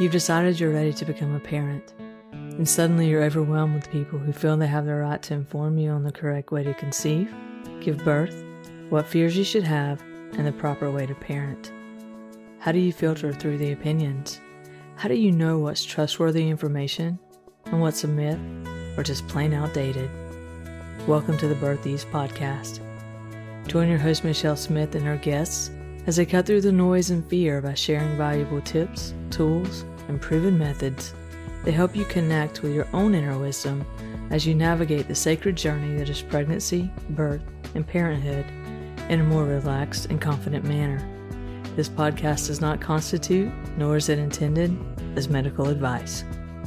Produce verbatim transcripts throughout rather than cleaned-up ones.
You've decided you're ready to become a parent, and suddenly you're overwhelmed with people who feel they have the right to inform you on the correct way to conceive, give birth, what fears you should have, and the proper way to parent. How do you filter through the opinions? How do you know what's trustworthy information and what's a myth or just plain outdated? Welcome to the Birth Ease podcast. Join your host Michelle Smith and her guests as they cut through the noise and fear by sharing valuable tips, tools, and proven methods that help you connect with your own inner wisdom as you navigate the sacred journey that is pregnancy, birth, and parenthood in a more relaxed and confident manner. This podcast does not constitute, nor is it intended, as medical advice.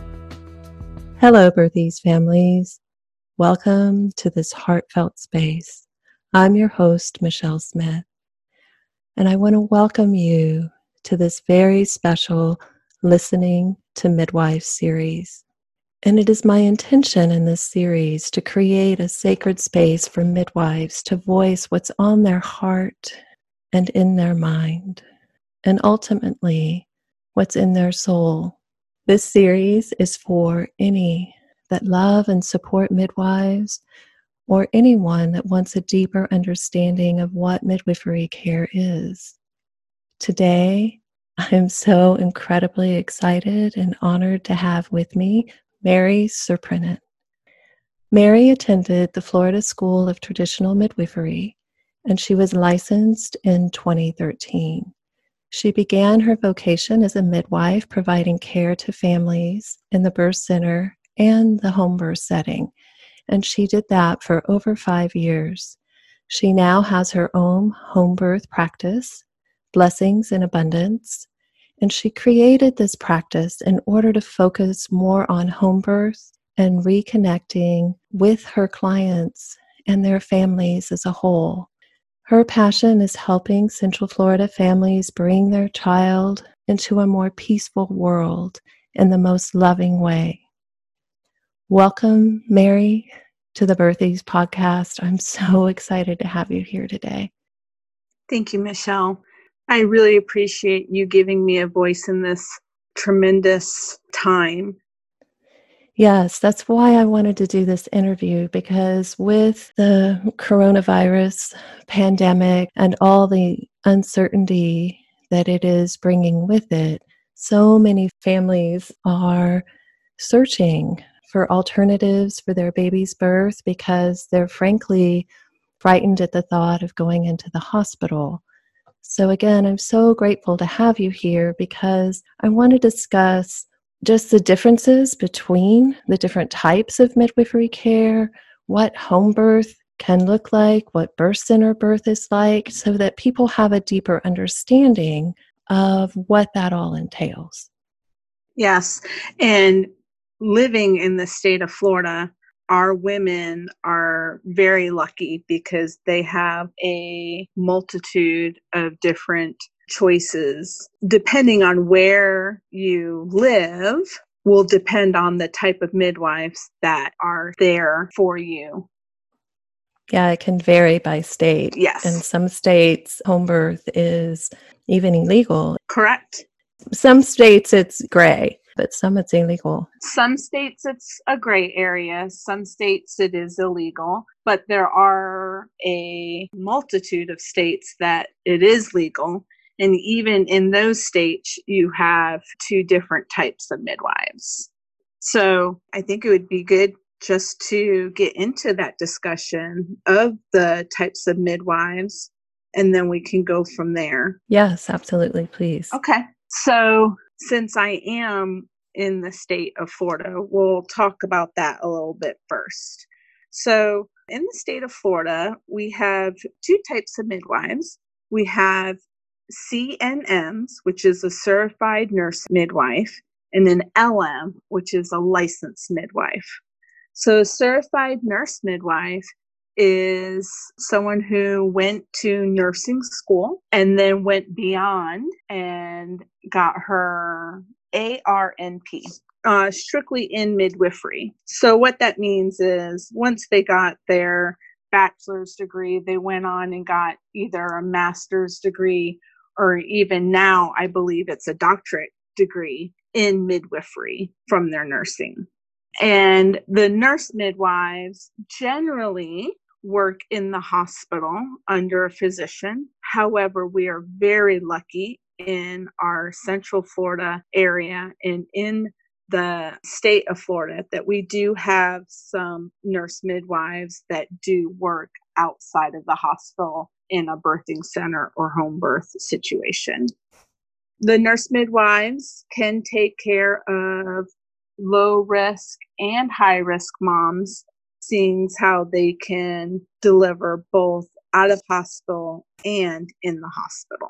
Hello, Birth Ease families. Welcome to this heartfelt space. I'm your host, Michelle Smith, and I want to welcome you to this very special Listening to Midwife series. And it is my intention in this series to create a sacred space for midwives to voice what's on their heart and in their mind, and ultimately what's in their soul. This series is for any that love and support midwives, or anyone that wants a deeper understanding of what midwifery care is. Today, I'm so incredibly excited and honored to have with me Mary Surprenant. Mary attended the Florida School of Traditional Midwifery, and she was licensed in twenty thirteen. She began her vocation as a midwife, providing care to families in the birth center and the home birth setting, and she did that for over five years. She now has her own home birth practice, Blessings in Abundance, and she created this practice in order to focus more on home birth and reconnecting with her clients and their families as a whole. Her passion is helping Central Florida families bring their child into a more peaceful world in the most loving way. Welcome, Mary, to the Birth Ease podcast. I'm so excited to have you here today. Thank you, Michelle. I really appreciate you giving me a voice in this tremendous time. Yes, that's why I wanted to do this interview, because with the coronavirus pandemic and all the uncertainty that it is bringing with it, so many families are searching for alternatives for their baby's birth because they're frankly frightened at the thought of going into the hospital. So again, I'm so grateful to have you here because I want to discuss just the differences between the different types of midwifery care, what home birth can look like, what birth center birth is like, so that people have a deeper understanding of what that all entails. Yes, and living in the state of Florida, our women are very lucky because they have a multitude of different choices. Depending on where you live will depend on the type of midwives that are there for you. Yeah, it can vary by state. Yes. In some states, home birth is even illegal. Correct. Some states it's gray, but some it's illegal. Some states it's a gray area. Some states it is illegal. But there are a multitude of states that it is legal. And even in those states, you have two different types of midwives. So I think it would be good just to get into that discussion of the types of midwives, and then we can go from there. Yes, absolutely, please. Okay. So since I am in the state of Florida, we'll talk about that a little bit first. So in the state of Florida, we have two types of midwives. We have C N Ms, which is a certified nurse midwife, and an L M, which is a licensed midwife. So a certified nurse midwife is someone who went to nursing school and then went beyond and got her A R N P, uh, strictly in midwifery. So what that means is once they got their bachelor's degree, they went on and got either a master's degree or even now I believe it's a doctorate degree in midwifery from their nursing. And the nurse midwives generally work in the hospital under a physician. However, we are very lucky in our Central Florida area and in the state of Florida that we do have some nurse midwives that do work outside of the hospital in a birthing center or home birth situation. The nurse midwives can take care of low risk and high risk moms, seeing how they can deliver both out of hospital and in the hospital.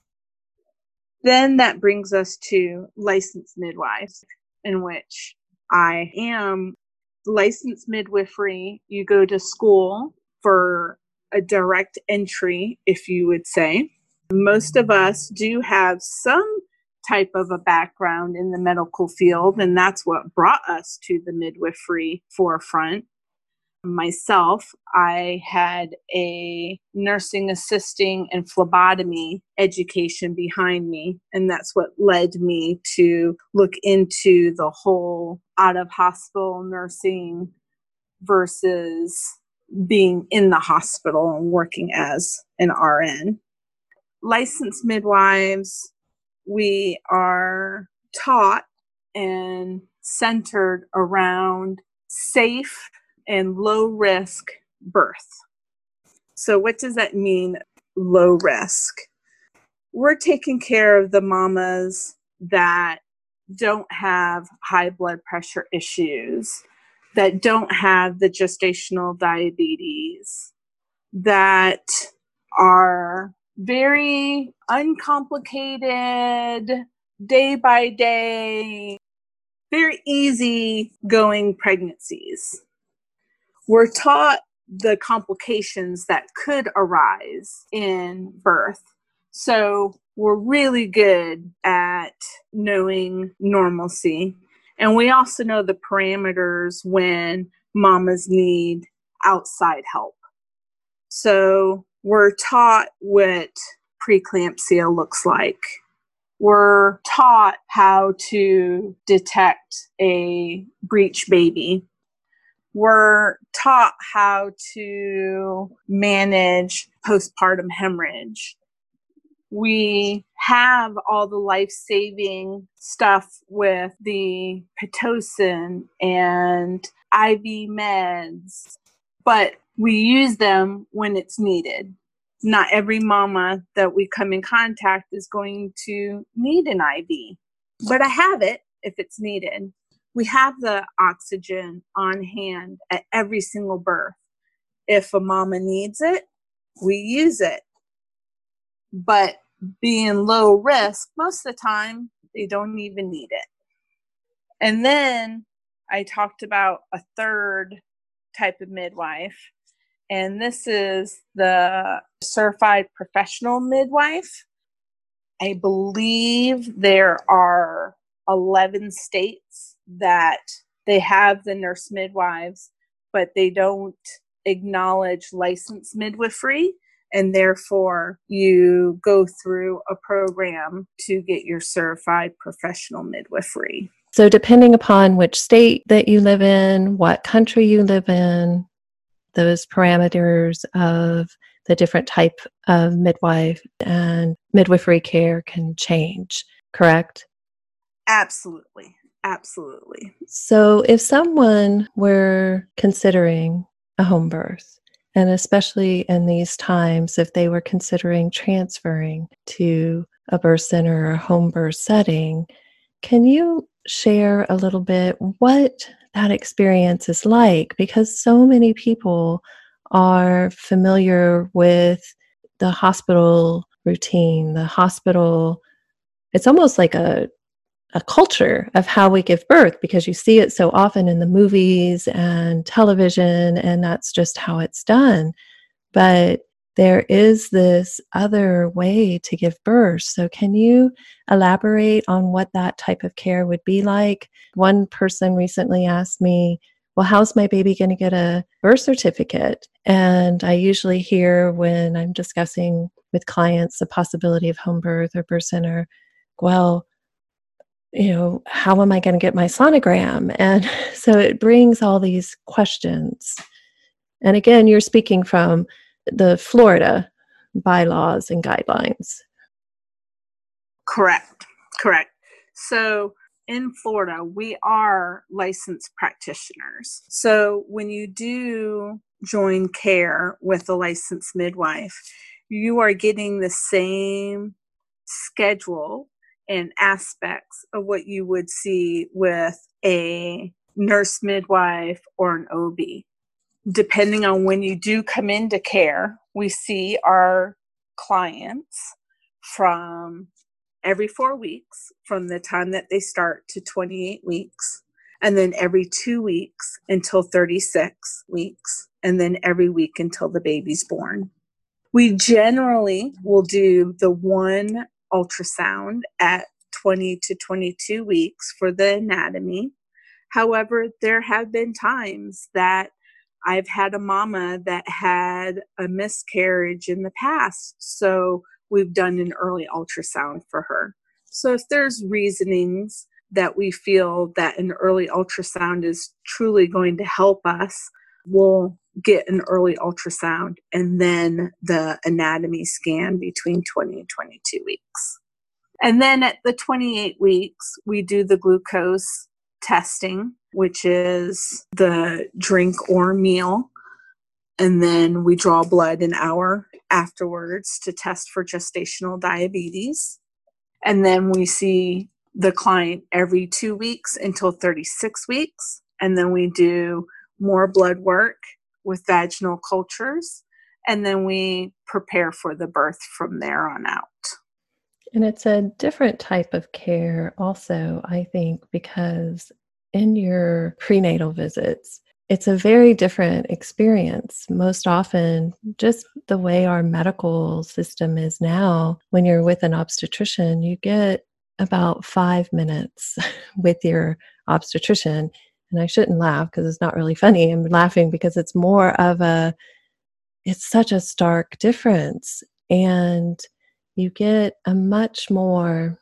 Then that brings us to licensed midwives, in which I am licensed midwifery. You go to school for a direct entry, if you would say. Most of us do have some type of a background in the medical field, and that's what brought us to the midwifery forefront. Myself, I had a nursing assisting and phlebotomy education behind me, and that's what led me to look into the whole out-of-hospital nursing versus being in the hospital and working as an R N. Licensed midwives, we are taught and centered around safe and low risk birth. So what does that mean, low risk? We're taking care of the mamas that don't have high blood pressure issues, that don't have the gestational diabetes, that are very uncomplicated, day by day, very easy going pregnancies. We're taught the complications that could arise in birth. So we're really good at knowing normalcy. And we also know the parameters when mamas need outside help. So we're taught what preeclampsia looks like. We're taught how to detect a breech baby. We're taught how to manage postpartum hemorrhage. We have all the life-saving stuff with the Pitocin and I V meds, but we use them when it's needed. Not every mama that we come in contact is going to need an I V, but I have it if it's needed. We have the oxygen on hand at every single birth. If a mama needs it, we use it. But being low risk, most of the time, they don't even need it. And then I talked about a third type of midwife, and this is the certified professional midwife. I believe there are eleven states that they have the nurse midwives, but they don't acknowledge licensed midwifery, and therefore you go through a program to get your certified professional midwifery. So depending upon which state that you live in, what country you live in, those parameters of the different type of midwife and midwifery care can change, correct? Absolutely. Absolutely. So if someone were considering a home birth, and especially in these times, if they were considering transferring to a birth center or a home birth setting, can you share a little bit what that experience is like? Because so many people are familiar with the hospital routine, the hospital. It's almost like a a culture of how we give birth, because you see it so often in the movies and television, and that's just how it's done. But there is this other way to give birth. So can you elaborate on what that type of care would be like? One person recently asked me, well, how's my baby going to get a birth certificate? And I usually hear when I'm discussing with clients the possibility of home birth or birth center, well, you know, how am I going to get my sonogram? And so it brings all these questions. And again, you're speaking from the Florida bylaws and guidelines. Correct. Correct. So in Florida, we are licensed practitioners. So when you do join care with a licensed midwife, you are getting the same schedule and aspects of what you would see with a nurse midwife or an O B. Depending on when you do come into care, we see our clients from every four weeks from the time that they start to twenty-eight weeks, and then every two weeks until thirty-six weeks, and then every week until the baby's born. We generally will do the one ultrasound at twenty to twenty-two weeks for the anatomy. However, there have been times that I've had a mama that had a miscarriage in the past, so we've done an early ultrasound for her. So if there's reasonings that we feel that an early ultrasound is truly going to help us, we'll get an early ultrasound and then the anatomy scan between twenty and twenty-two weeks. And then at the twenty-eight weeks, we do the glucose testing, which is the drink or meal. And then we draw blood an hour afterwards to test for gestational diabetes. And then we see the client every two weeks until thirty-six weeks. And then we do more blood work with vaginal cultures. And then we prepare for the birth from there on out. And it's a different type of care also, I think, because in your prenatal visits, it's a very different experience. Most often, just the way our medical system is now, when you're with an obstetrician, you get about five minutes with your obstetrician. And I shouldn't laugh because it's not really funny. I'm laughing because it's more of a, it's such a stark difference. And you get a much more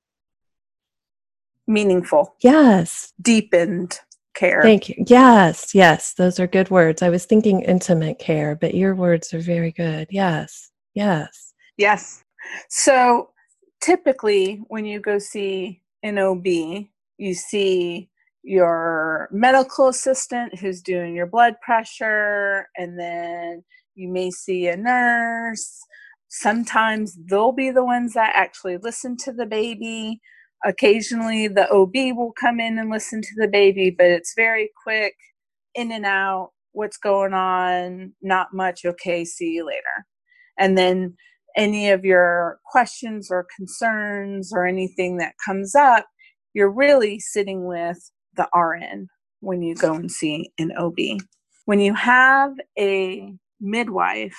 meaningful, yes, deepened care. Thank you. Yes, yes, those are good words. I was thinking intimate care, but your words are very good. Yes, yes. Yes. So typically when you go see an O B, you see your medical assistant who's doing your blood pressure, and then you may see a nurse. Sometimes they'll be the ones that actually listen to the baby. Occasionally the O B will come in and listen to the baby, but it's very quick, in and out, what's going on, not much, okay, see you later. And then any of your questions or concerns or anything that comes up, you're really sitting with the R N when you go and see an O B. When you have a midwife,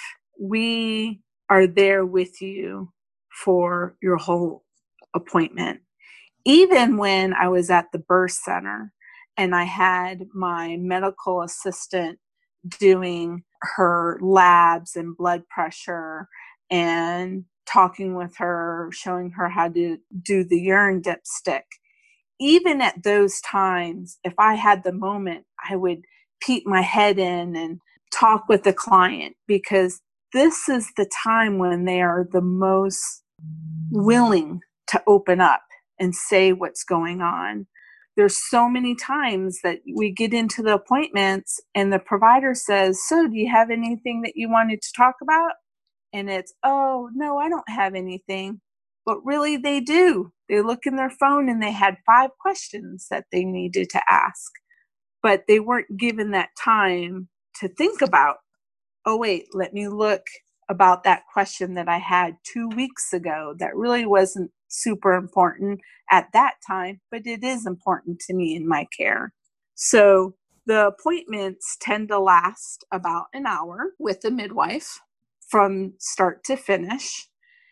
we are there with you for your whole appointment. Even when I was at the birth center and I had my medical assistant doing her labs and blood pressure and talking with her, showing her how to do the urine dipstick, even at those times, if I had the moment, I would peek my head in and talk with the client, because this is the time when they are the most willing to open up and say what's going on. There's so many times that we get into the appointments and the provider says, so do you have anything that you wanted to talk about? And it's, oh, no, I don't have anything. But really they do. They look in their phone and they had five questions that they needed to ask, but they weren't given that time to think about, oh, wait, let me look about that question that I had two weeks ago that really wasn't super important at that time, but it is important to me in my care. So the appointments tend to last about an hour with the midwife from start to finish.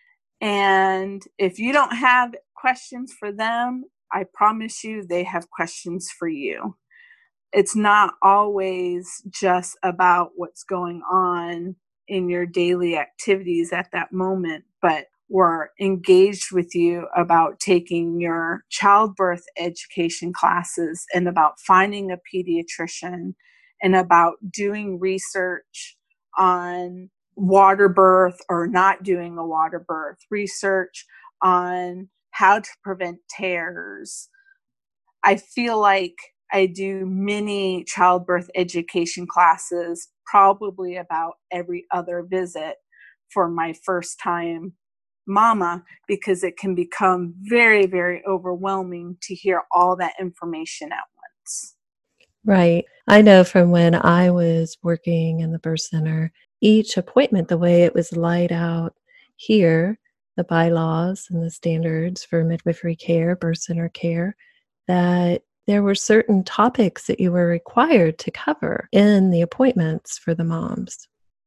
And if you don't have questions for them, I promise you they have questions for you. It's not always just about what's going on in your daily activities at that moment, but were engaged with you about taking your childbirth education classes and about finding a pediatrician and about doing research on water birth or not doing a water birth, research on how to prevent tears. I feel like I do many childbirth education classes, probably about every other visit for my first time mama, because it can become very, very overwhelming to hear all that information at once. Right. I know from when I was working in the birth center, each appointment, the way it was laid out here, the bylaws and the standards for midwifery care, birth center care, that there were certain topics that you were required to cover in the appointments for the moms.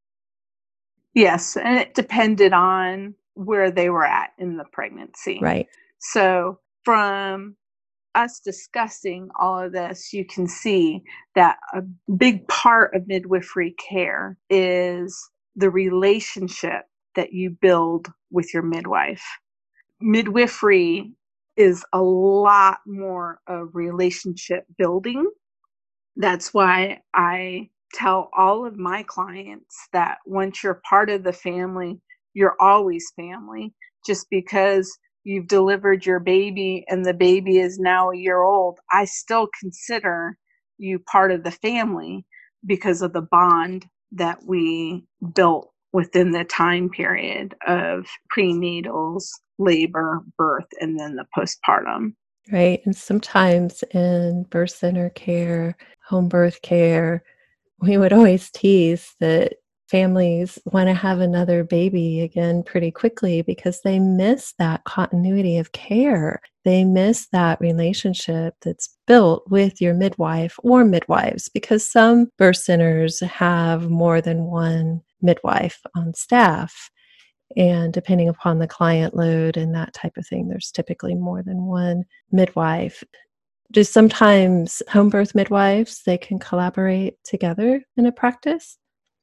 Yes, and it depended on where they were at in the pregnancy. Right. So from us discussing all of this, you can see that a big part of midwifery care is the relationship that you build with your midwife. Midwifery is a lot more of relationship building. That's why I tell all of my clients that once you're part of the family, you're always family. Just because you've delivered your baby and the baby is now a year old, I still consider you part of the family because of the bond that we built within the time period of prenatals, labor, birth, and then the postpartum. Right. And sometimes in birth center care, home birth care, we would always tease that families want to have another baby again pretty quickly because they miss that continuity of care. They miss that relationship that's built with your midwife or midwives, because some birth centers have more than one midwife on staff. And depending upon the client load and that type of thing, there's typically more than one midwife. Just sometimes home birth midwives, they can collaborate together in a practice?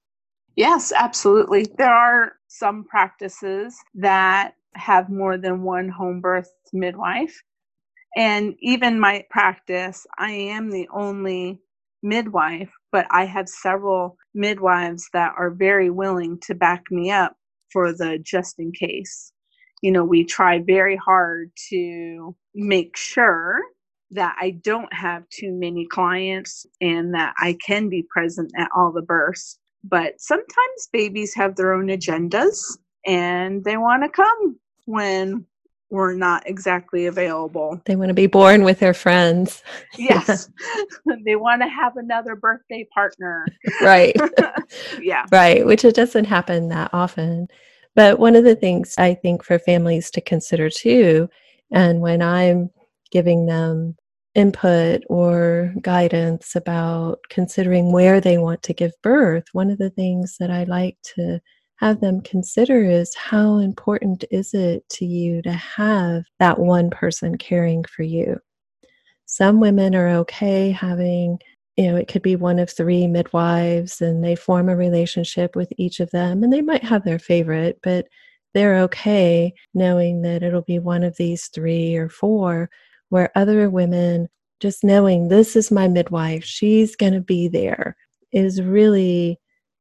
Yes, absolutely. There are some practices that have more than one home birth midwife. And even my practice, I am the only midwife, but I have several midwives that are very willing to back me up for the just in case. You know, we try very hard to make sure that I don't have too many clients and that I can be present at all the births. But sometimes babies have their own agendas and they want to come when we're not exactly available. They want to be born with their friends. Yes. They want to have another birthday partner. Right. Yeah. Right, which it doesn't happen that often. But one of the things I think for families to consider too, and when I'm giving them input or guidance about considering where they want to give birth, one of the things that I like to have them consider is how important is it to you to have that one person caring for you. Some women are okay having, you know, it could be one of three midwives and they form a relationship with each of them, and they might have their favorite, but they're okay knowing that it'll be one of these three or four, where other women just knowing this is my midwife, she's going to be there, is really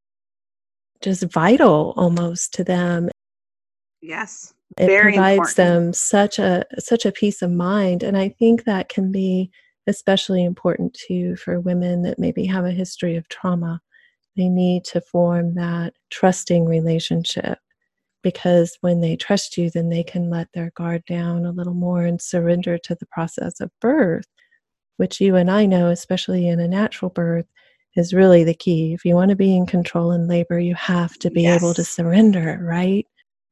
just vital almost to them. Yes. It Very provides important. them such a such a peace of mind. And I think that can be especially important too for women that maybe have a history of trauma. They need to form that trusting relationship, because when they trust you, then they can let their guard down a little more and surrender to the process of birth, which you and I know, especially in a natural birth, is really the key. If you want to be in control in labor, you have to be able to Yes. surrender, right?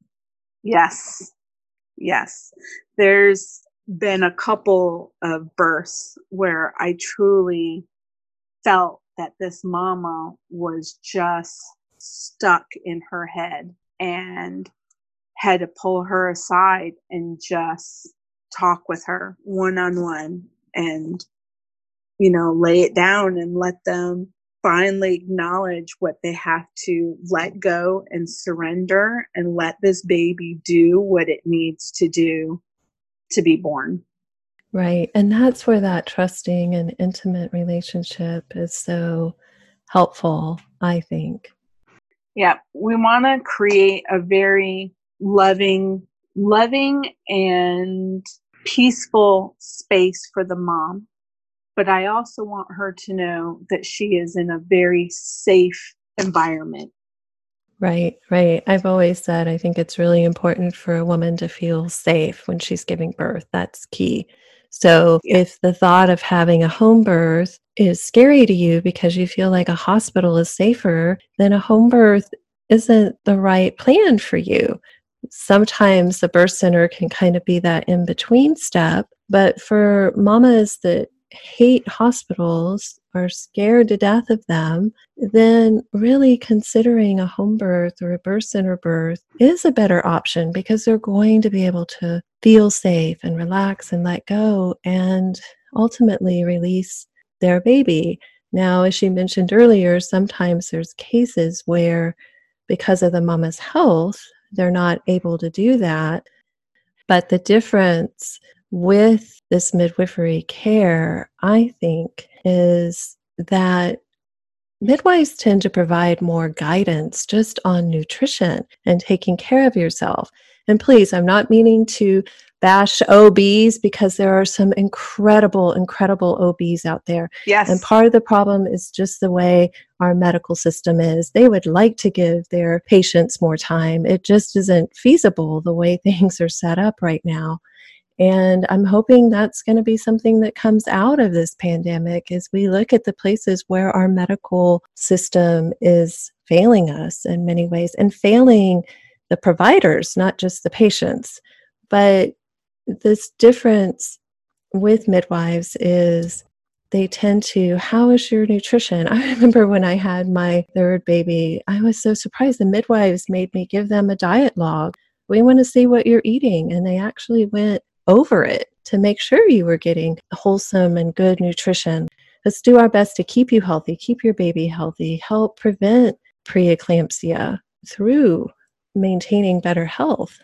Yes. Yes. There's been a couple of births where I truly felt that this mama was just stuck in her head and had to pull her aside and just talk with her one on one and, you know, lay it down and let them finally acknowledge what they have to let go and surrender and let this baby do what it needs to do to be born. Right. And that's where that trusting and intimate relationship is so helpful, I think. Yeah, we want to create a very loving, loving and peaceful space for the mom. But I also want her to know that she is in a very safe environment. Right, right. I've always said I think it's really important for a woman to feel safe when she's giving birth. That's key. So Yeah. if the thought of having a home birth is scary to you because you feel like a hospital is safer, then a home birth isn't the right plan for you. Sometimes the birth center can kind of be that in between step. But for mamas that hate hospitals, are scared to death of them, then really considering a home birth or a birth center birth is a better option because they're going to be able to feel safe and relax and let go and ultimately release their baby. Now, as you mentioned earlier, sometimes there's cases where because of the mama's health, they're not able to do that. But the difference with this midwifery care, I think, is that midwives tend to provide more guidance just on nutrition and taking care of yourself. And please, I'm not meaning to bash O Bs because there are some incredible, incredible O Bs out there. Yes. And part of the problem is just the way our medical system is. They would like to give their patients more time. It just isn't feasible the way things are set up right now. And I'm hoping that's going to be something that comes out of this pandemic as we look at the places where our medical system is failing us in many ways and failing the providers, not just the patients. But this difference with midwives is they tend to, how is your nutrition? I remember when I had my third baby, I was so surprised. The midwives made me give them a diet log. We want to see what you're eating. And they actually went over it to make sure you were getting wholesome and good nutrition. Let's do our best to keep you healthy, keep your baby healthy, help prevent preeclampsia through maintaining better health.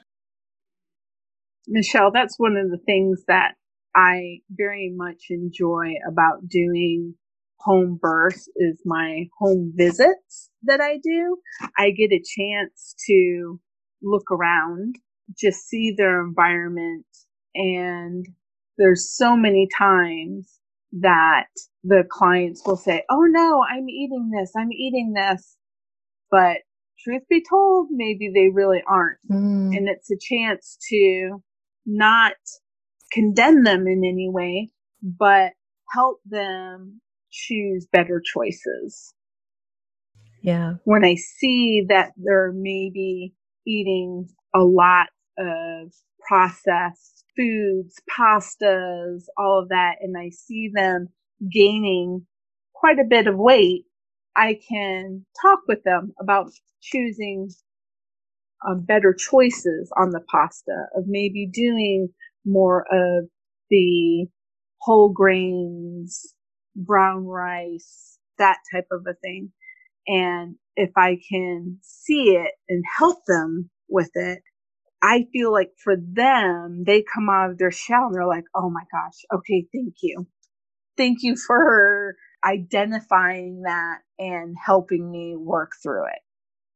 Michelle, that's one of the things that I very much enjoy about doing home birth is my home visits that I do. I get a chance to look around, just see their environment. And there's so many times that the clients will say, oh no, I'm eating this, I'm eating this. But truth be told, maybe they really aren't. Mm. And it's a chance to not condemn them in any way, but help them choose better choices. Yeah. When I see that they're maybe eating a lot of processed foods, pastas, all of that, and I see them gaining quite a bit of weight, I can talk with them about choosing um, better choices on the pasta, of maybe doing more of the whole grains, brown rice, that type of a thing. And if I can see it and help them with it, I feel like for them, they come out of their shell and they're like, oh my gosh, okay, thank you. Thank you for identifying that and helping me work through it.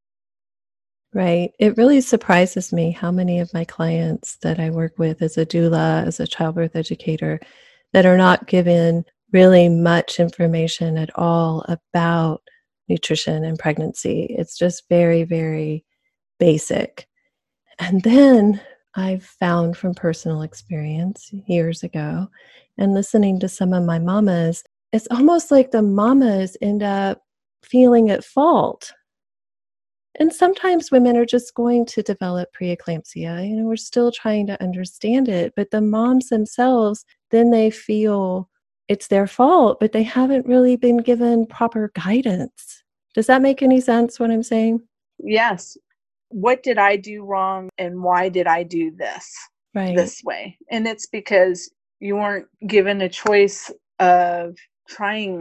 Right. It really surprises me how many of my clients that I work with as a doula, as a childbirth educator, that are not given really much information at all about nutrition and pregnancy. It's just very, very basic. And then I've found from personal experience years ago and listening to some of my mamas, it's almost like the mamas end up feeling at fault. And sometimes women are just going to develop preeclampsia. You know, we're still trying to understand it, but the moms themselves, then they feel it's their fault, but they haven't really been given proper guidance. Does that make any sense what I'm saying? Yes. What did I do wrong and why did I do this Right. this way? And it's because you weren't given a choice of trying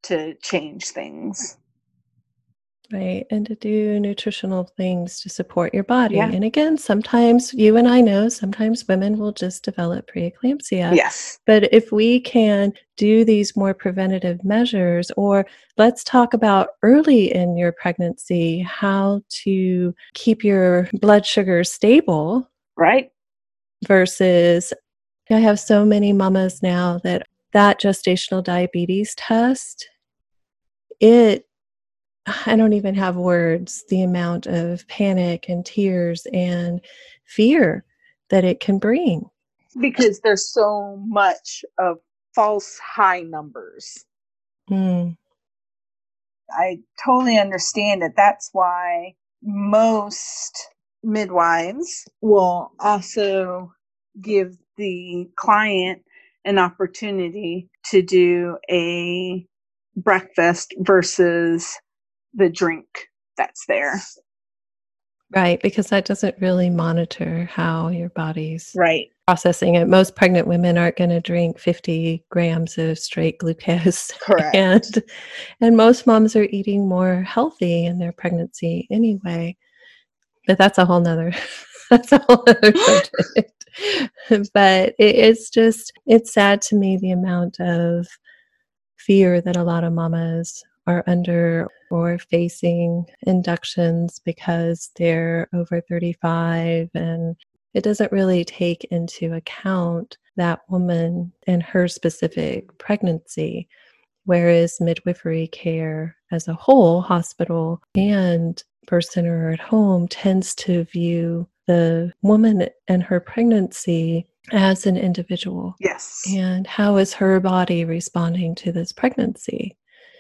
to change things. Right. And to do nutritional things to support your body. Yeah. And again, sometimes you and I know, sometimes women will just develop preeclampsia. Yes. But if we can do these more preventative measures, or let's talk about early in your pregnancy, how to keep your blood sugar stable. Right. Versus, I have so many mamas now that that gestational diabetes test, it I don't even have words, the amount of panic and tears and fear that it can bring. Because there's so much of false high numbers. Mm. I totally understand it. That's why most midwives will also give the client an opportunity to do a breakfast versus the drink that's there. Right, because that doesn't really monitor how your body's Right. processing it. Most pregnant women aren't going to drink fifty grams of straight glucose. Correct. And, and most moms are eating more healthy in their pregnancy anyway. But that's a whole nother, that's a whole other subject. But it, it's just, it's sad to me the amount of fear that a lot of mamas are under or facing inductions because they're over thirty-five, and it doesn't really take into account that woman and her specific pregnancy. Whereas midwifery care as a whole, hospital and birth center or at home, tends to view the woman and her pregnancy as an individual. Yes. And how is her body responding to this pregnancy?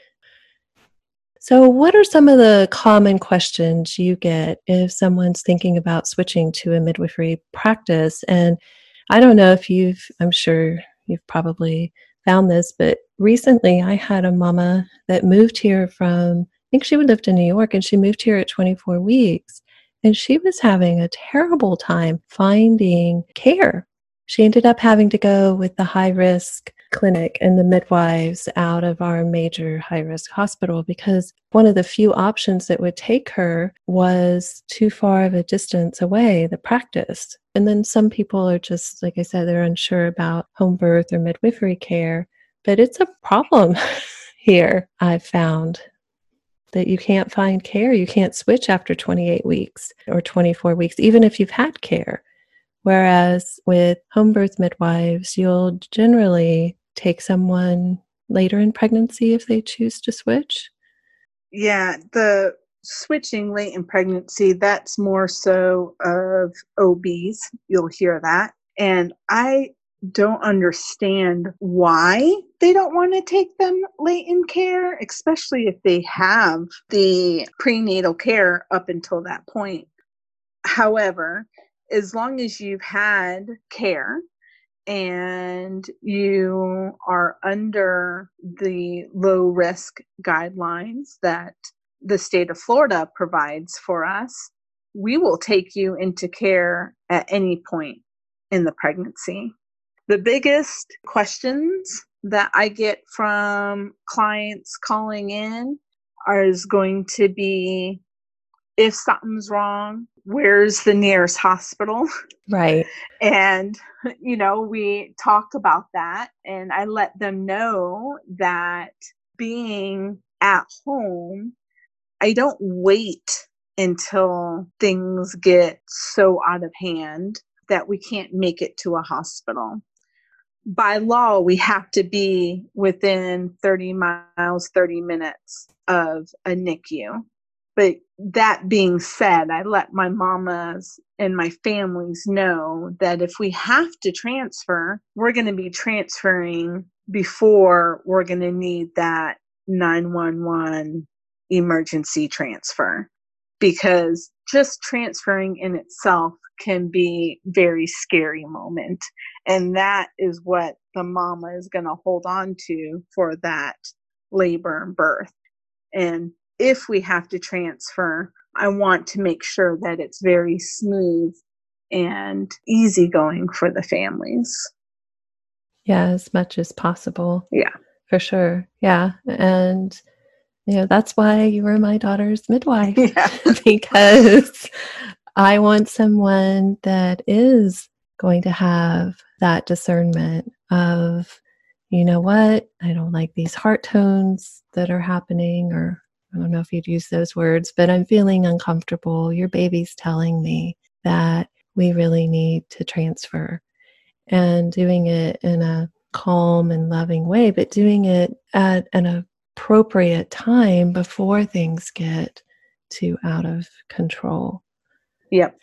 So, what are some of the common questions you get if someone's thinking about switching to a midwifery practice? And I don't know if you've, I'm sure you've probably found this, but recently I had a mama that moved here from, I think she lived in New York, and she moved here at twenty-four weeks. And she was having a terrible time finding care. She ended up having to go with the high risk clinic and the midwives out of our major high risk hospital because one of the few options that would take her was too far of a distance away, the practice. And then some people are just, like I said, they're unsure about home birth or midwifery care, but it's a problem here, I've found. That you can't find care. You can't switch after twenty-eight weeks or twenty-four weeks, even if you've had care. Whereas with home birth midwives, you'll generally take someone later in pregnancy if they choose to switch. Yeah, the switching late in pregnancy, that's more so of O Bs. You'll hear that. And I don't understand why they don't want to take them late in care, especially if they have the prenatal care up until that point. However, as long as you've had care and you are under the low risk guidelines that the state of Florida provides for us, we will take you into care at any point in the pregnancy. The biggest questions that I get from clients calling in are is going to be, if something's wrong, where's the nearest hospital? Right. And, you know, we talk about that, and I let them know that being at home, I don't wait until things get so out of hand that we can't make it to a hospital. By law, we have to be within thirty miles, thirty minutes of a N I C U. But that being said, I let my mamas and my families know that if we have to transfer, we're going to be transferring before we're going to need that nine one one emergency transfer. Because just transferring in itself can be a very scary moment. And that is what the mama is going to hold on to for that labor and birth. And if we have to transfer, I want to make sure that it's very smooth and easygoing for the families. Yeah, as much as possible. Yeah. for sure. Yeah. And, you know, that's why you were my daughter's midwife, Yeah. because I want someone that is going to have that discernment of, you know what, I don't like these heart tones that are happening, or I don't know if you'd use those words, but I'm feeling uncomfortable. Your baby's telling me that we really need to transfer, and doing it in a calm and loving way, but doing it at an appropriate time before things get too out of control. Yep.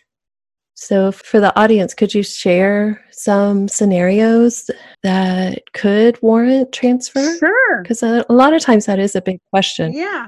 So for the audience, could you share some scenarios that could warrant transfer? Sure. Because a, a lot of times that is a big question. Yeah.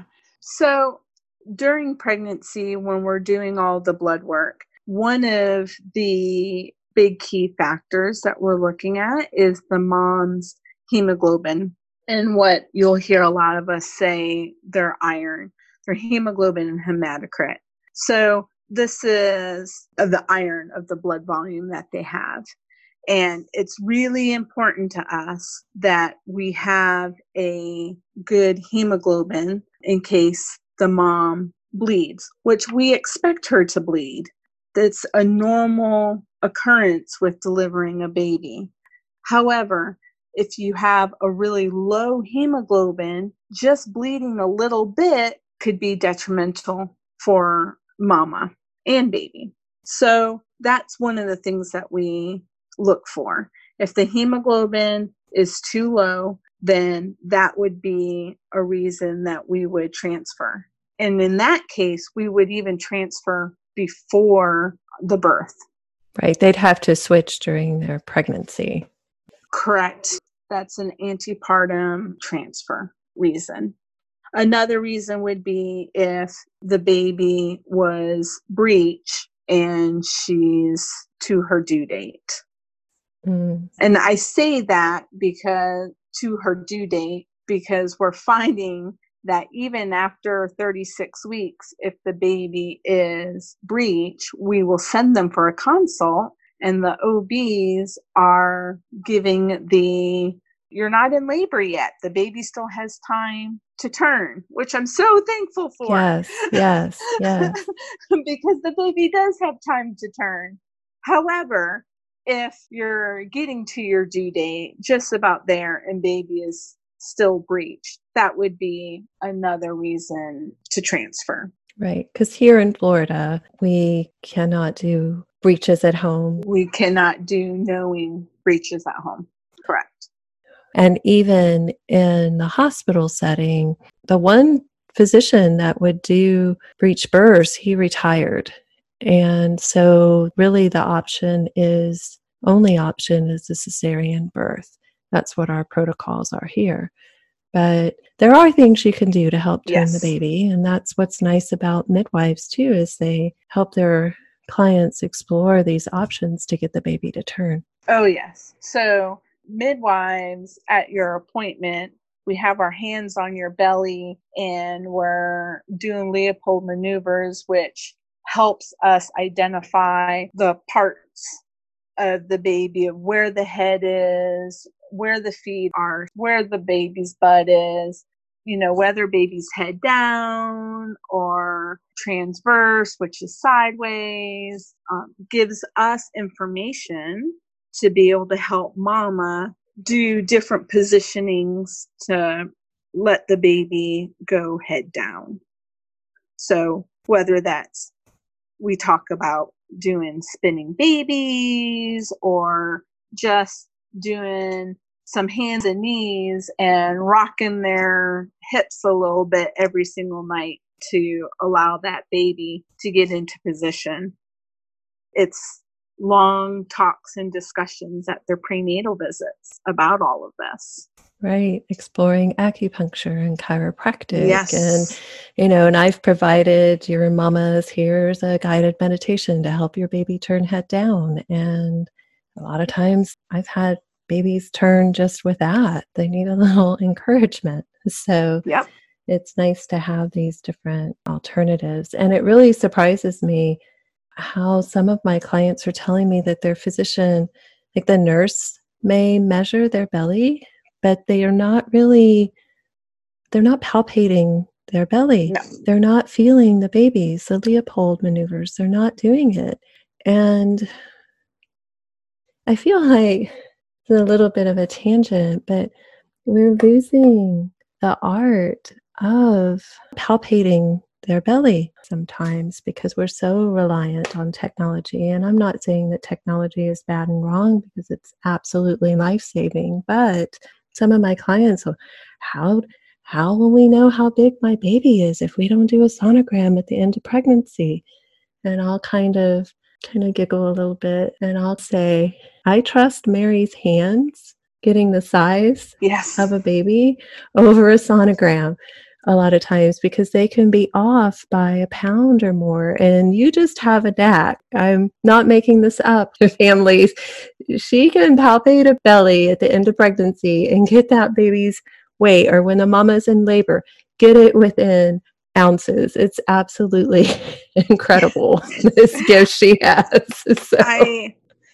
So during pregnancy, when we're doing all the blood work, one of the big key factors that we're looking at is the mom's hemoglobin. And what you'll hear a lot of us say, their iron, their hemoglobin and hematocrit. So this is the iron of the blood volume that they have. And it's really important to us that we have a good hemoglobin in case the mom bleeds, which we expect her to bleed. That's a normal occurrence with delivering a baby. However, if you have a really low hemoglobin, just bleeding a little bit could be detrimental for mama and baby. So that's one of the things that we look for. If the hemoglobin is too low, then that would be a reason that we would transfer. And in that case, we would even transfer before the birth. Right. They'd have to switch during their pregnancy. Correct. That's an antepartum transfer reason. Another reason would be if the baby was breech and she's to her due date. Mm. And I say that because to her due date, because we're finding that even after thirty-six weeks, if the baby is breech, we will send them for a consult, and the O Bs are giving the, you're not in labor yet. The baby still has time to turn, which I'm so thankful for. Yes, yes, yes. Because the baby does have time to turn. However, if you're getting to your due date just about there and baby is still breech, that would be another reason to transfer. Right. Because here in Florida, we cannot do breeches at home. We cannot do knowing breeches at home. Correct. And even in the hospital setting, the one physician that would do breech births, he retired. And so really the option is, only option is the cesarean birth. That's what our protocols are here. But there are things you can do to help turn yes. the baby. And that's what's nice about midwives too, is they help their clients explore these options to get the baby to turn. Oh, yes. So midwives at your appointment, we have our hands on your belly and we're doing Leopold maneuvers, which helps us identify the parts of the baby, of where the head is, where the feet are, where the baby's butt is, you know, whether baby's head down or transverse, which is sideways, um, gives us information to be able to help mama do different positionings to let the baby go head down. So whether that's, we talk about doing spinning babies or just doing some hands and knees and rocking their hips a little bit every single night to allow that baby to get into position. It's long talks and discussions at their prenatal visits about all of this. Right. Exploring acupuncture and chiropractic. Yes. And, you know, and I've provided your mamas, here's a guided meditation to help your baby turn head down. And a lot of times I've had babies turn just with that. They need a little encouragement. So yep. It's nice to have these different alternatives. And it really surprises me how some of my clients are telling me that their physician, like the nurse, may measure their belly, but they are not really, they're not palpating their belly. No. They're not feeling the babies, the Leopold maneuvers. They're not doing it. And I feel like it's a little bit of a tangent, but we're losing the art of palpating their belly sometimes because we're so reliant on technology. And I'm not saying that technology is bad and wrong, because it's absolutely life-saving. But some of my clients will, how how will we know how big my baby is if we don't do a sonogram at the end of pregnancy? And I'll kind of kind of giggle a little bit, and I'll say, I trust Mary's hands getting the size Yes. of a baby over a sonogram a lot of times, because they can be off by a pound or more, and you just have a D A C. I'm not making this up to families. She can palpate a belly at the end of pregnancy and get that baby's weight, or when the mama's in labor, get it within ounces. It's absolutely incredible, this gift she has. So. I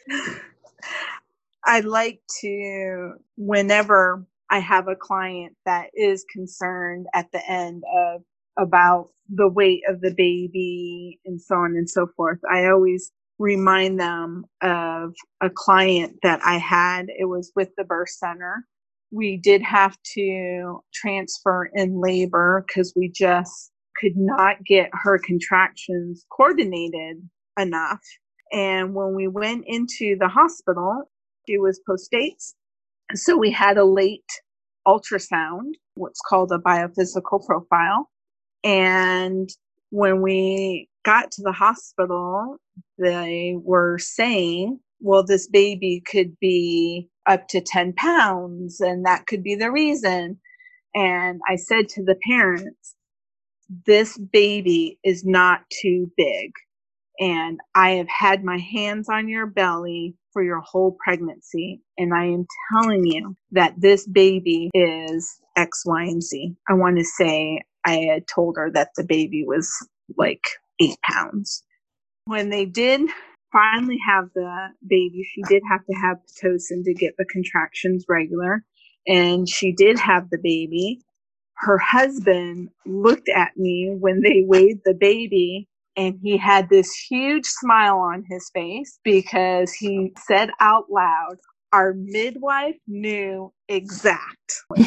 I like to, whenever I have a client that is concerned at the end of about the weight of the baby and so on and so forth, I always remind them of a client that I had. It was with the birth center. We did have to transfer in labor because we just could not get her contractions coordinated enough. And when we went into the hospital, she was post-dates. So we had a late ultrasound, what's called a biophysical profile. And when we got to the hospital, they were saying, well, this baby could be up to ten pounds, and that could be the reason. And I said to the parents, this baby is not too big. And I have had my hands on your belly for your whole pregnancy. And I am telling you that this baby is X, Y, and Z. I want to say I had told her that the baby was like eight pounds. When they did finally have the baby, she did have to have Pitocin to get the contractions regular. And she did have the baby. Her husband looked at me when they weighed the baby, and he had this huge smile on his face because he said out loud, our midwife knew exactly.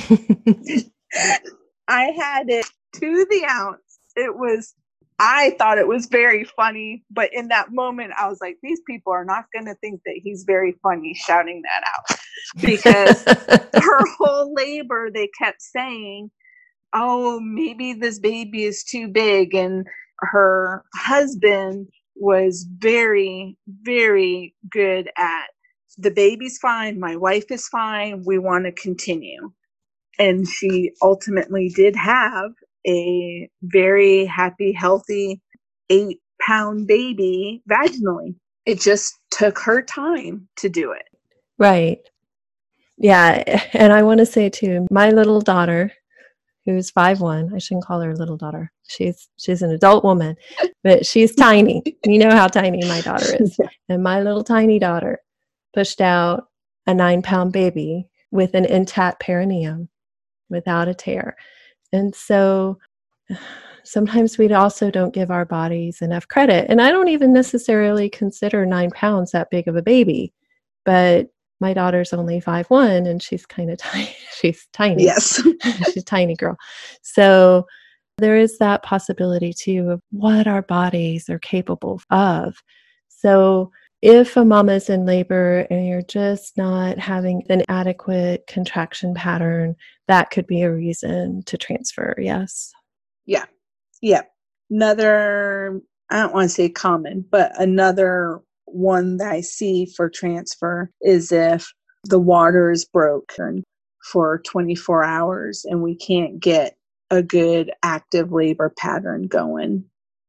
I had it to the ounce. It was, I thought it was very funny, but in that moment, I was like, these people are not going to think that he's very funny shouting that out, because her whole labor, they kept saying, oh, maybe this baby is too big. And her husband was very, very good at, the baby's fine, my wife is fine, we want to continue. And she ultimately did have a very happy, healthy eight pound baby vaginally. It just took her time to do it. Right. Yeah. And I want to say too, my little daughter, who's five one. I shouldn't call her a little daughter. She's she's an adult woman, but she's tiny. You know how tiny my daughter is. And my little tiny daughter pushed out a nine pound baby with an intact perineum without a tear. And so sometimes we also don't give our bodies enough credit. And I don't even necessarily consider nine pounds that big of a baby, but my daughter's only five one, and she's kind of tiny. She's tiny. Yes. She's a tiny girl. So there is that possibility too of what our bodies are capable of. So if a mama is in labor and you're just not having an adequate contraction pattern, that could be a reason to transfer. Yes. Yeah. Yeah. Another, I don't want to say common, but another one that I see for transfer is if the water is broken for twenty-four hours and we can't get a good active labor pattern going.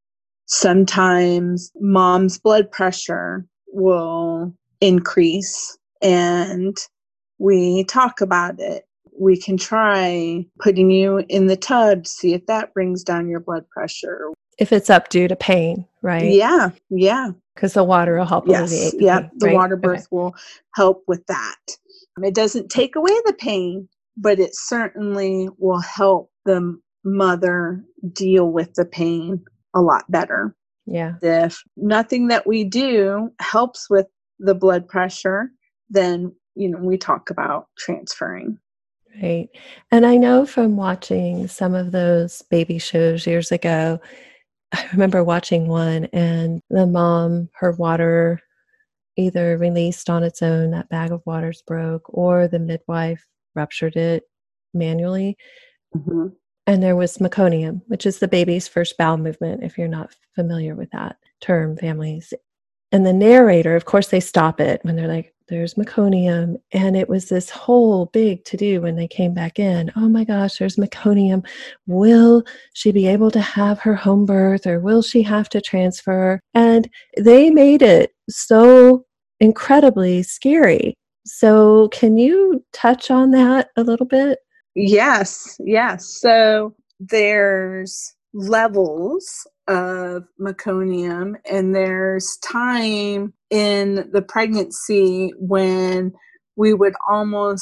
Sometimes mom's blood pressure will increase, and we talk about it. We can try putting you in the tub to see if that brings down your blood pressure. If it's up due to pain, right? Yeah, yeah. Because the water will help Yes, alleviate the yeah. pain, The right? water birth Okay. will help with that. It doesn't take away the pain, but it certainly will help the mother deal with the pain a lot better. Yeah. If nothing that we do helps with the blood pressure, then, you know, we talk about transferring. Right. And I know from watching some of those baby shows years ago, I remember watching one and the mom, her water either released on its own, that bag of waters broke, or the midwife ruptured it manually. Mm-hmm. And there was meconium, which is the baby's first bowel movement, if you're not familiar with that term, families. And the narrator, of course, they stop it when they're like, there's meconium. And it was this whole big to-do when they came back in. Oh my gosh, there's meconium. Will she be able to have her home birth, or will she have to transfer? And they made it so incredibly scary. So can you touch on that a little bit? Yes, yes. So there's levels of meconium, and there's time in the pregnancy when we would almost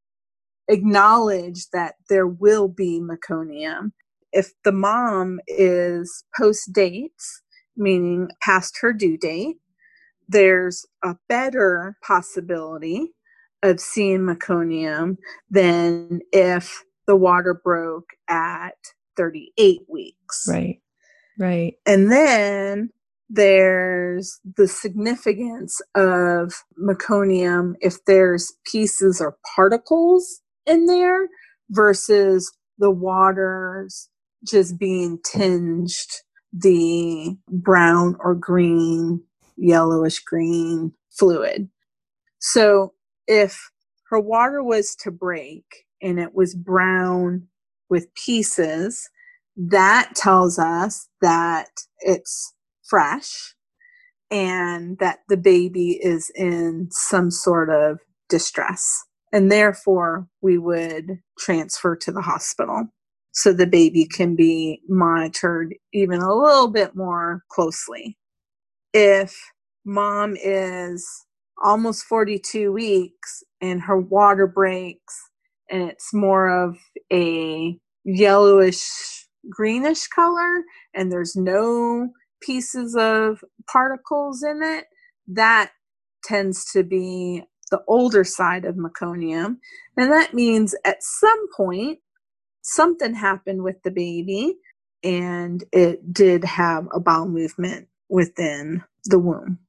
acknowledge that there will be meconium. If the mom is post dates, meaning past her due date, there's a better possibility of seeing meconium than if the water broke at thirty-eight weeks. Right, right. And then there's the significance of meconium if there's pieces or particles in there versus the waters just being tinged the brown or green, yellowish green fluid. So if her water was to break and it was brown with pieces, that tells us that it's fresh and that the baby is in some sort of distress. And therefore, we would transfer to the hospital so the baby can be monitored even a little bit more closely. If mom is almost forty-two weeks and her water breaks and it's more of a yellowish greenish color and there's no pieces of particles in it, that tends to be the older side of meconium. And that means at some point something happened with the baby and it did have a bowel movement within the womb.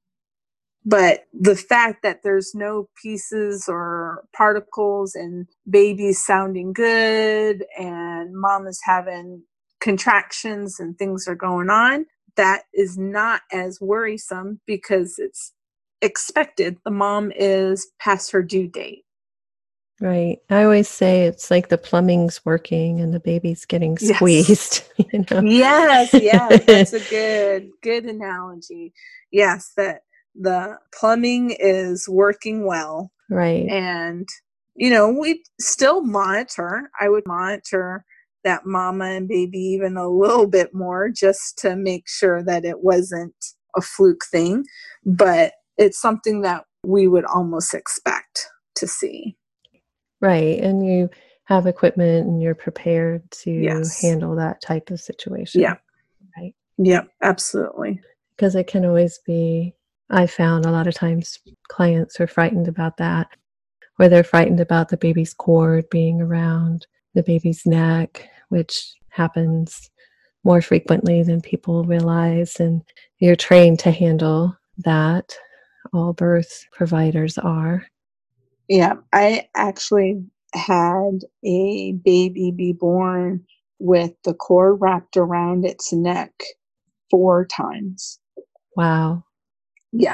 But the fact that there's no pieces or particles and baby's sounding good and mom is having contractions and things are going on, that is not as worrisome because it's expected. The mom is past her due date. Right. I always say it's like the plumbing's working and the baby's getting Yes. squeezed. You know? Yes, yes, that's a good, good analogy. Yes, that the plumbing is working well. Right. And, you know, we still monitor. I would monitor that mama and baby even a little bit more just to make sure that it wasn't a fluke thing. But it's something that we would almost expect to see. Right. And you have equipment and you're prepared to Yes. handle that type of situation. Yeah. Right. Yep, absolutely. Because it can always be, I found a lot of times clients are frightened about that, or they're frightened about the baby's cord being around the baby's neck, which happens more frequently than people realize. And you're trained to handle that. All birth providers are. Yeah, I actually had a baby be born with the cord wrapped around its neck four times. Wow. Yeah.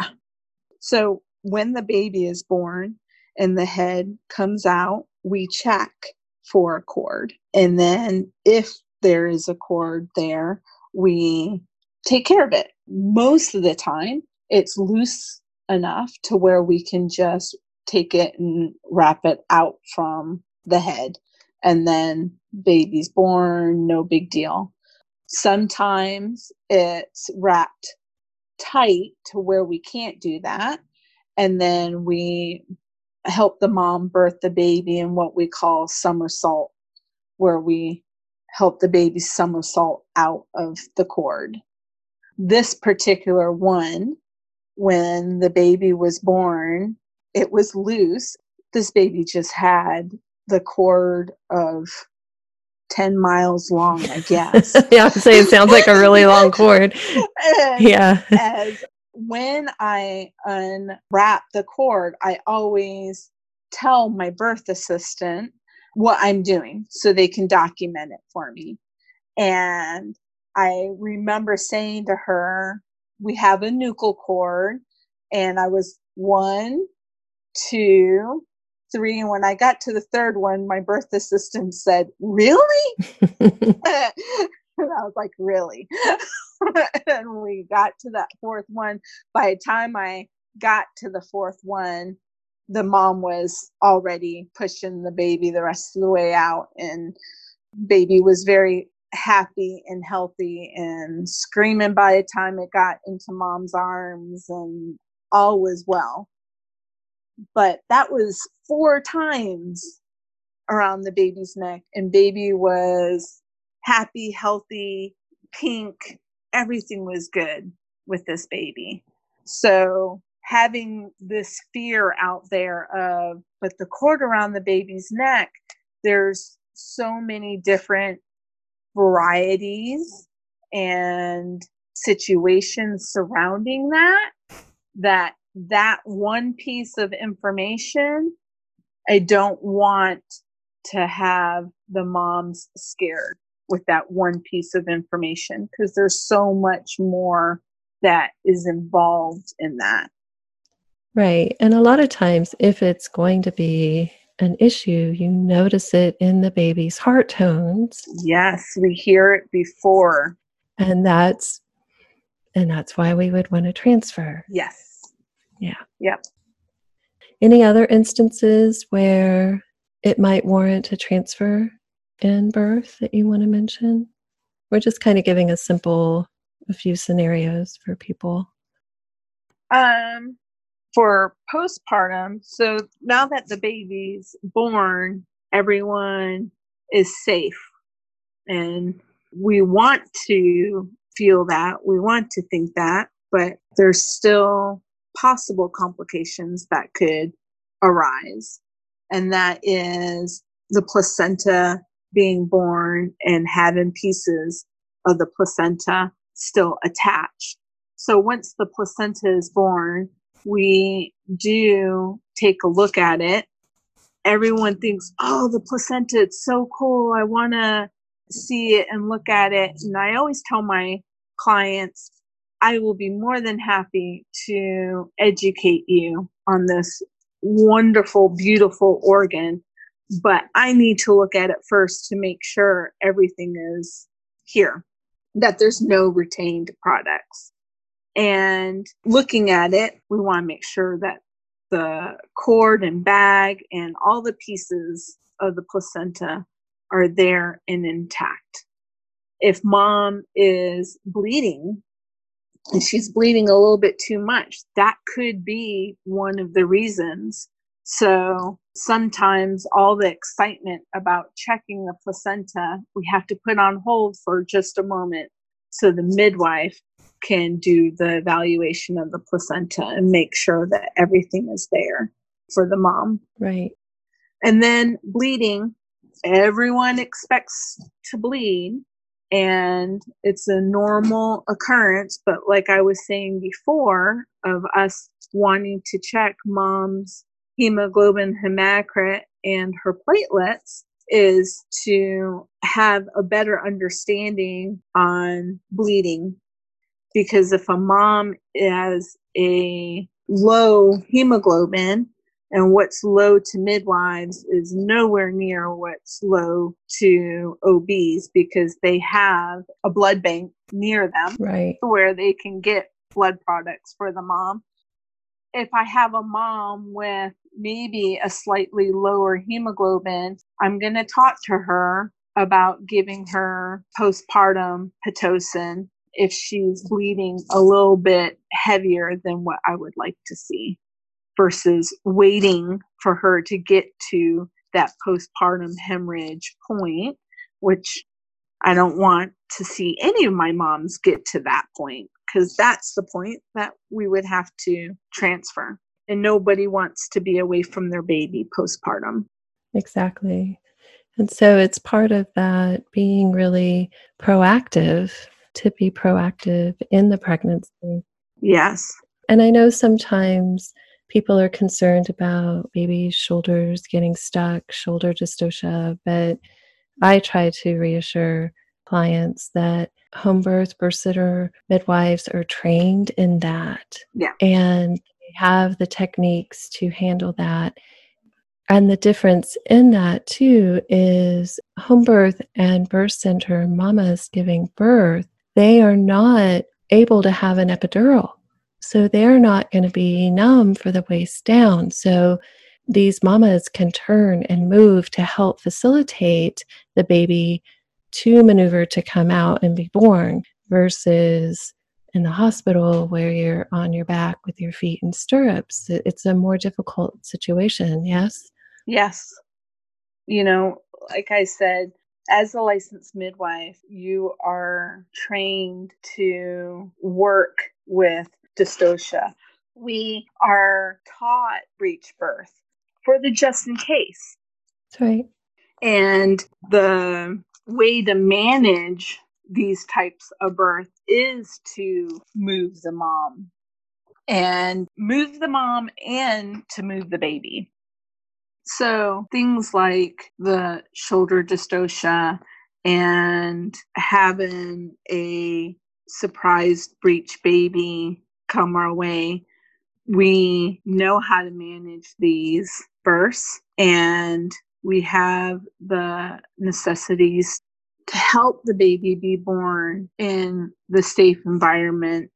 So when the baby is born and the head comes out, we check for a cord. And then if there is a cord there, we take care of it. Most of the time, it's loose enough to where we can just take it and wrap it out from the head. And then baby's born, no big deal. Sometimes it's wrapped tight to where we can't do that. And then we help the mom birth the baby in what we call somersault, where we help the baby somersault out of the cord. This particular one, when the baby was born, it was loose. This baby just had the cord of ten miles long, I guess. Yeah, I would say it sounds like a really long cord. and Yeah. As when I unwrap the cord, I always tell my birth assistant what I'm doing so they can document it for me. And I remember saying to her, we have a nuchal cord, and I was one, two, three. And when I got to the third one, my birth assistant said, really? And I was like, really? And we got to that fourth one. By the time I got to the fourth one, the mom was already pushing the baby the rest of the way out, and baby was very happy and healthy and screaming by the time it got into mom's arms, and all was well. But that was four times around the baby's neck, and baby was happy, healthy, pink. Everything was good with this baby. So having this fear out there of, but the cord around the baby's neck, there's so many different varieties and situations surrounding that, that that one piece of information, I don't want to have the moms scared with that one piece of information, because there's so much more that is involved in that. Right. And a lot of times, if it's going to be an issue, you notice it in the baby's heart tones. Yes, we hear it before. And that's and that's why we would want to transfer. Yes. Yeah. Yep. Any other instances where it might warrant a transfer in birth that you want to mention? We're just kind of giving a simple, a few scenarios for people. Um, for postpartum, so now that the baby's born, everyone is safe. And we want to feel that, we want to think that, but there's still possible complications that could arise. And that is the placenta being born and having pieces of the placenta still attached. So once the placenta is born, we do take a look at it. Everyone thinks, oh, the placenta, it's so cool. I want to see it and look at it. And I always tell my clients, I will be more than happy to educate you on this wonderful, beautiful organ, but I need to look at it first to make sure everything is here, that there's no retained products. And looking at it, we want to make sure that the cord and bag and all the pieces of the placenta are there and intact. If mom is bleeding and she's bleeding a little bit too much, that could be one of the reasons. So sometimes all the excitement about checking the placenta, we have to put on hold for just a moment so the midwife can do the evaluation of the placenta and make sure that everything is there for the mom. Right. And then bleeding, everyone expects to bleed, and it's a normal occurrence. But like I was saying before, of us wanting to check mom's hemoglobin, hematocrit, and her platelets, is to have a better understanding on bleeding. Because if a mom has a low hemoglobin, and what's low to midwives is nowhere near what's low to O Bs, because they have a blood bank near them, right, where they can get blood products for the mom. If I have a mom with maybe a slightly lower hemoglobin, I'm going to talk to her about giving her postpartum Pitocin if she's bleeding a little bit heavier than what I would like to see. versus waiting for her to get to that postpartum hemorrhage point, which I don't want to see any of my moms get to that point, because that's the point that we would have to transfer. And nobody wants to be away from their baby postpartum. Exactly. And so it's part of that being really proactive, to be proactive in the pregnancy. Yes. And I know sometimes people are concerned about baby's shoulders getting stuck, shoulder dystocia, but I try to reassure clients that home birth, birth center, midwives are trained in that. Yeah. And they have the techniques to handle that. And the difference in that too is home birth and birth center mamas giving birth, they are not able to have an epidural. So they're not going to be numb for the waist down. So these mamas can turn and move to help facilitate the baby to maneuver to come out and be born, versus in the hospital where you're on your back with your feet in stirrups. It's a more difficult situation. Yes? Yes. You know, like I said, as a licensed midwife, you are trained to work with dystocia. We are taught breech birth for the just in case. That's right. And the way to manage these types of birth is to move the mom and move the mom and to move the baby. So things like the shoulder dystocia and having a surprise breech baby come our way, we know how to manage these births, and we have the necessities to help the baby be born in the safe environment.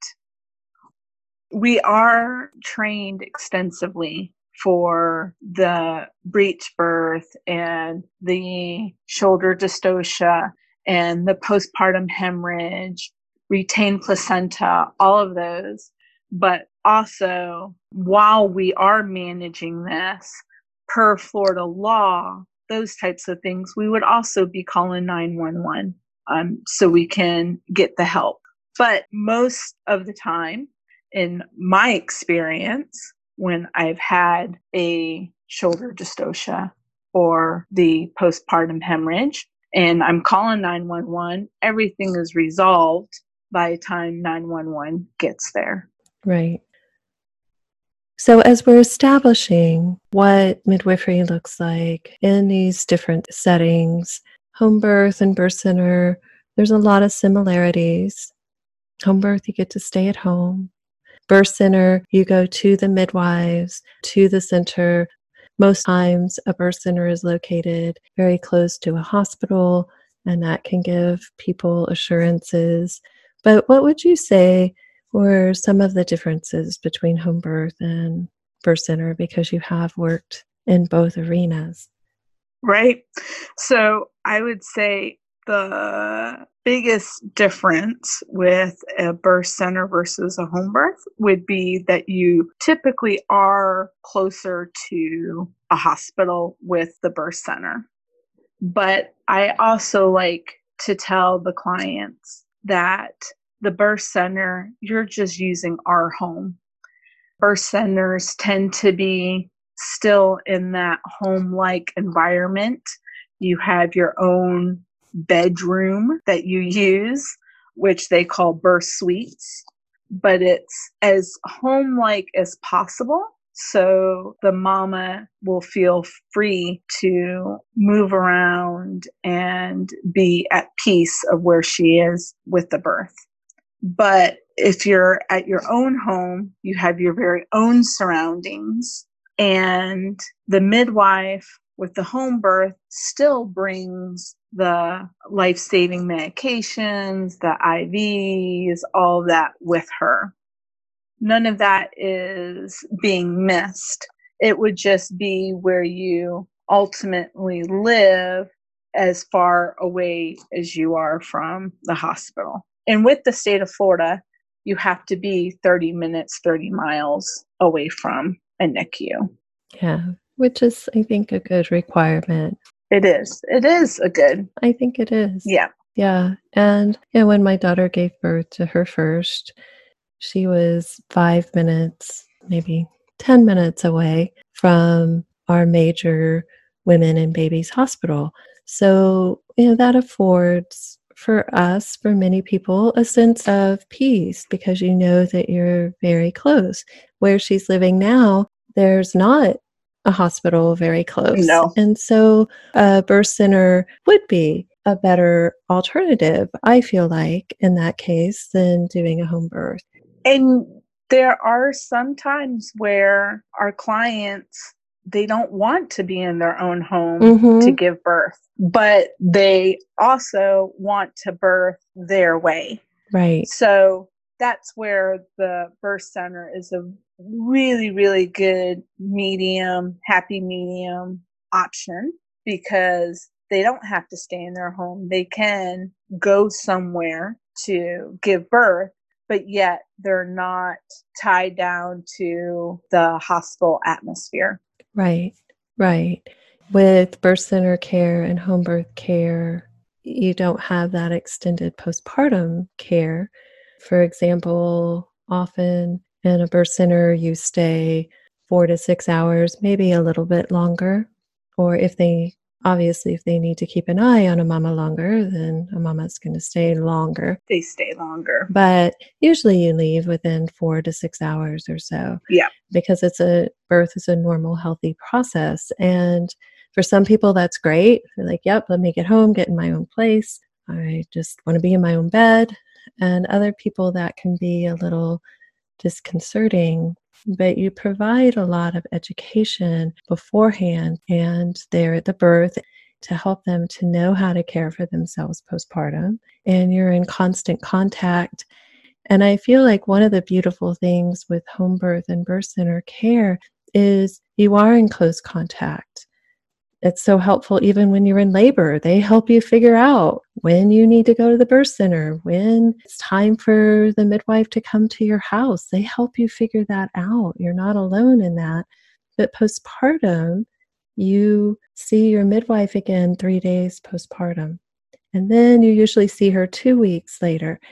We are trained extensively for the breech birth and the shoulder dystocia and the postpartum hemorrhage, retained placenta, all of those. But also, while we are managing this, per Florida law, those types of things, we would also be calling nine one one um, so we can get the help. But most of the time, in my experience, when I've had a shoulder dystocia or the postpartum hemorrhage and I'm calling nine one one, everything is resolved by the time nine one one gets there. Right. So as we're establishing what midwifery looks like in these different settings, home birth and birth center, there's a lot of similarities. Home birth, you get to stay at home. Birth center, you go to the midwives, to the center. Most times a birth center is located very close to a hospital, and that can give people assurances. But what would you say were some of the differences between home birth and birth center, because you have worked in both arenas? Right. So I would say the biggest difference with a birth center versus a home birth would be that you typically are closer to a hospital with the birth center. But I also like to tell the clients that the birth center, you're just using our home. Birth centers tend to be still in that home-like environment. You have your own bedroom that you use, which they call birth suites, but it's as home-like as possible. So the mama will feel free to move around and be at peace of where she is with the birth. But if you're at your own home, you have your very own surroundings, and the midwife with the home birth still brings the life-saving medications, the I Vs, all that with her. None of that is being missed. It would just be where you ultimately live, as far away as you are from the hospital. And with the state of Florida, you have to be thirty minutes, thirty miles away from a N I C U. Yeah, which is, I think, a good requirement. It is. It is a good. I think it is. Yeah. Yeah. And yeah, when my daughter gave birth to her first, she was five minutes, maybe ten minutes away from our major women and babies hospital. So, you know, that affords for us, for many people, a sense of peace because you know that you're very close. Where she's living now, there's not a hospital very close. No. And so a birth center would be a better alternative, I feel like, in that case, than doing a home birth. And there are some times where our clients, they don't want to be in their own home Mm-hmm. to give birth, but they also want to birth their way. Right. So that's where the birth center is a really, really good medium, happy medium option because they don't have to stay in their home. They can go somewhere to give birth, but yet they're not tied down to the hospital atmosphere. Right, right. With birth center care and home birth care, you don't have that extended postpartum care. For example, often in a birth center, you stay four to six hours, maybe a little bit longer. Or if they, obviously, if they need to keep an eye on a mama longer, then a mama's going to stay longer. They stay longer. But usually you leave within four to six hours or so. Yeah. Because it's a birth is a normal, healthy process. And for some people, that's great. They're like, yep, let me get home, get in my own place. I just want to be in my own bed. And other people, that can be a little disconcerting. But you provide a lot of education beforehand and there at the birth to help them to know how to care for themselves postpartum. And you're in constant contact. And I feel like one of the beautiful things with home birth and birth center care is you are in close contact. It's so helpful even when you're in labor. They help you figure out when you need to go to the birth center, when it's time for the midwife to come to your house. They help you figure that out. You're not alone in that. But postpartum, you see your midwife again three days postpartum. And then you usually see her two weeks later.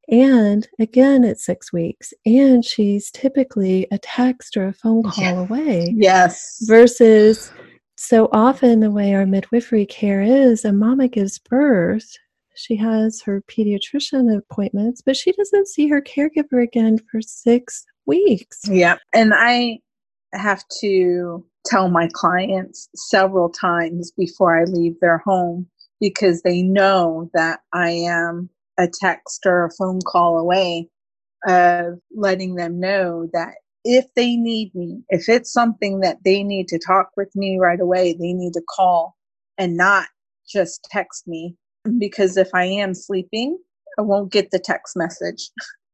And again at six weeks. And she's typically a text or a phone call Yeah. away. Yes. Versus so often the way our midwifery care is, a mama gives birth, she has her pediatrician appointments, but she doesn't see her caregiver again for six weeks. Yeah. And I have to tell my clients several times before I leave their home because they know that I am a text or a phone call away of letting them know that if they need me, if it's something that they need to talk with me right away, they need to call and not just text me. Because if I am sleeping, I won't get the text message.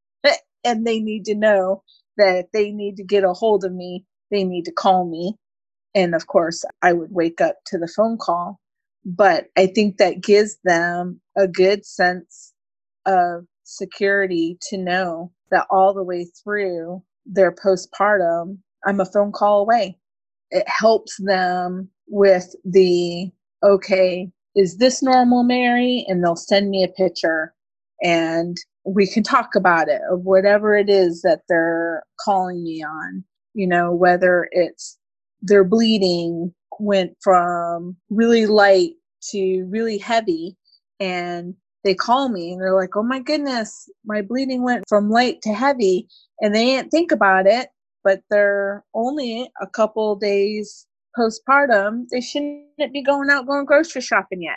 And they need to know that if they need to get a hold of me, they need to call me. And of course, I would wake up to the phone call. But I think that gives them a good sense of security to know that all the way through their postpartum, I'm a phone call away. It helps them with the, okay, is this normal, Mary? And they'll send me a picture and we can talk about it of whatever it is that they're calling me on, you know, whether it's their bleeding went from really light to really heavy and they call me and they're like, oh my goodness, my bleeding went from light to heavy. And they didn't think about it, but they're only a couple days postpartum. They shouldn't be going out going grocery shopping yet.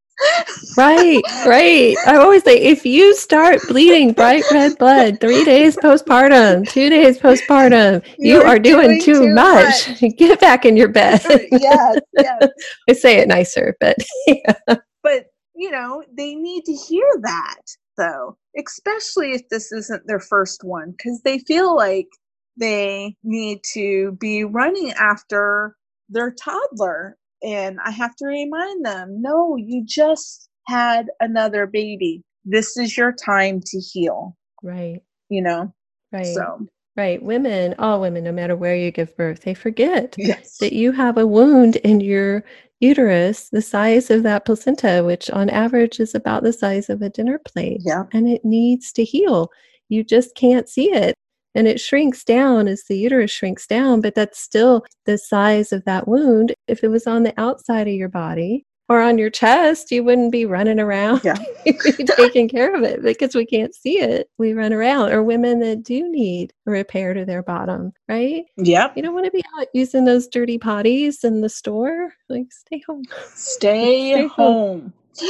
Right, right. I always say, if you start bleeding bright red blood three days postpartum, two days postpartum, you You're are doing, doing too, too much. much. Get back in your bed. Yes, yes. I say it nicer, but yeah. But, you know, they need to hear that, though, especially if this isn't their first one, because they feel like they need to be running after their toddler. And I have to remind them, no, you just had another baby. This is your time to heal. Right. You know? Right. So Right. Women, all women, no matter where you give birth, they forget Yes. that you have a wound in your uterus the size of that placenta, which on average is about the size of a dinner plate, Yeah. and it needs to heal. You just can't see it. And it shrinks down as the uterus shrinks down, but that's still the size of that wound. If it was on the outside of your body or on your chest, you wouldn't be running around Yeah. taking care of it because we can't see it. We run around. Or women that do need a repair to their bottom, right? Yep. You don't want to be out using those dirty potties in the store. Like, stay home. Stay, Stay home.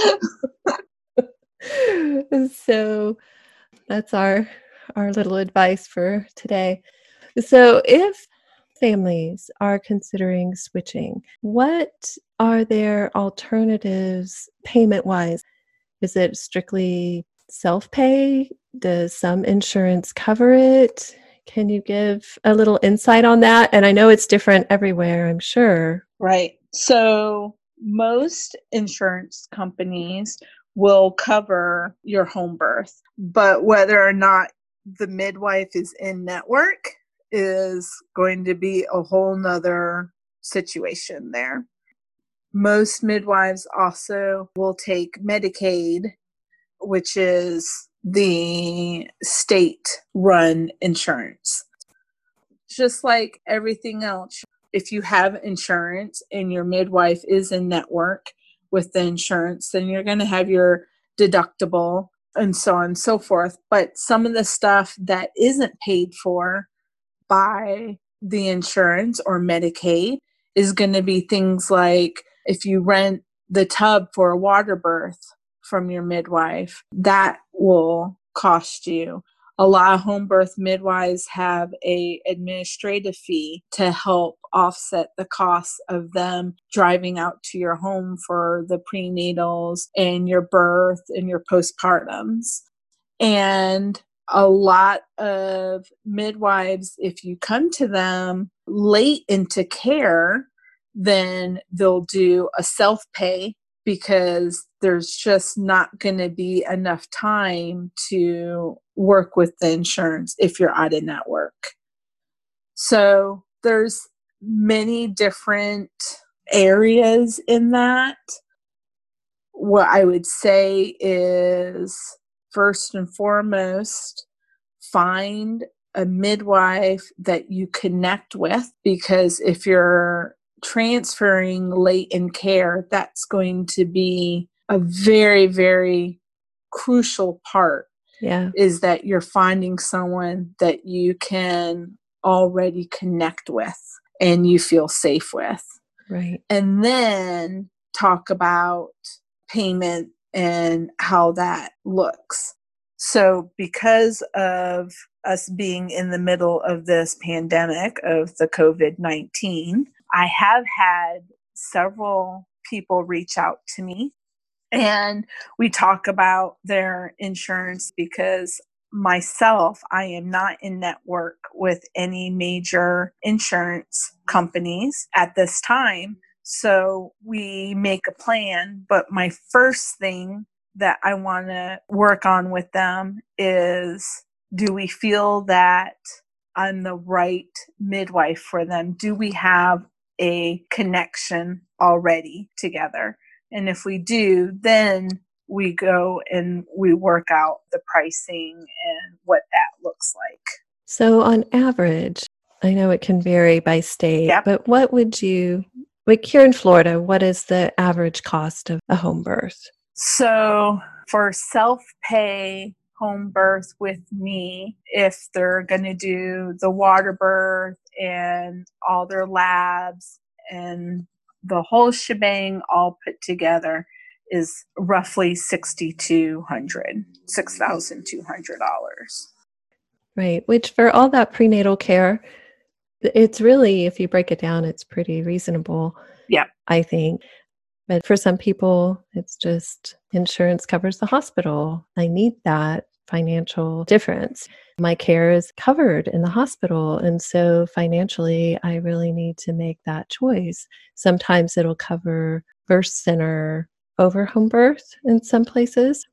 home. So that's our our little advice for today. So if families are considering switching, what are their alternatives payment wise? Is it strictly self-pay? Does some insurance cover it? Can you give a little insight on that? And I know it's different everywhere, I'm sure. Right. So most insurance companies will cover your home birth, but whether or not the midwife is in network is going to be a whole nother situation there. Most midwives also will take Medicaid, which is the state-run insurance. Just like everything else, if you have insurance and your midwife is in network with the insurance, then you're going to have your deductible and so on and so forth. But some of the stuff that isn't paid for by the insurance or Medicaid is going to be things like if you rent the tub for a water birth from your midwife, that will cost you. A lot of home birth midwives have a administrative fee to help offset the costs of them driving out to your home for the prenatals and your birth and your postpartums. And a lot of midwives, if you come to them late into care, then they'll do a self-pay because there's just not going to be enough time to work with the insurance if you're out of network. So there's many different areas in that. What I would say is, first and foremost, find a midwife that you connect with, because if you're transferring late in care, that's going to be a very, very crucial part. Yeah. Is that you're finding someone that you can already connect with and you feel safe with. Right. And then talk about payment and how that looks. So because of us being in the middle of this pandemic of the COVID nineteen, I have had several people reach out to me, and we talk about their insurance because myself, I am not in network with any major insurance companies at this time. So we make a plan, but my first thing that I want to work on with them is, do we feel that I'm the right midwife for them? Do we have a connection already together? And if we do, then we go and we work out the pricing and what that looks like. So on average, I know it can vary by state, Yep. but what would you, like here in Florida, what is the average cost of a home birth? So for self-pay home birth with me, if they're going to do the water birth and all their labs and the whole shebang all put together, is roughly six thousand two hundred dollars, six thousand two hundred dollars. Right, which for all that prenatal care, it's really, if you break it down, it's pretty reasonable. Yeah. I think. But for some people, it's just insurance covers the hospital. I need that financial difference. My care is covered in the hospital. And so financially, I really need to make that choice. Sometimes it'll cover birth center over home birth in some places.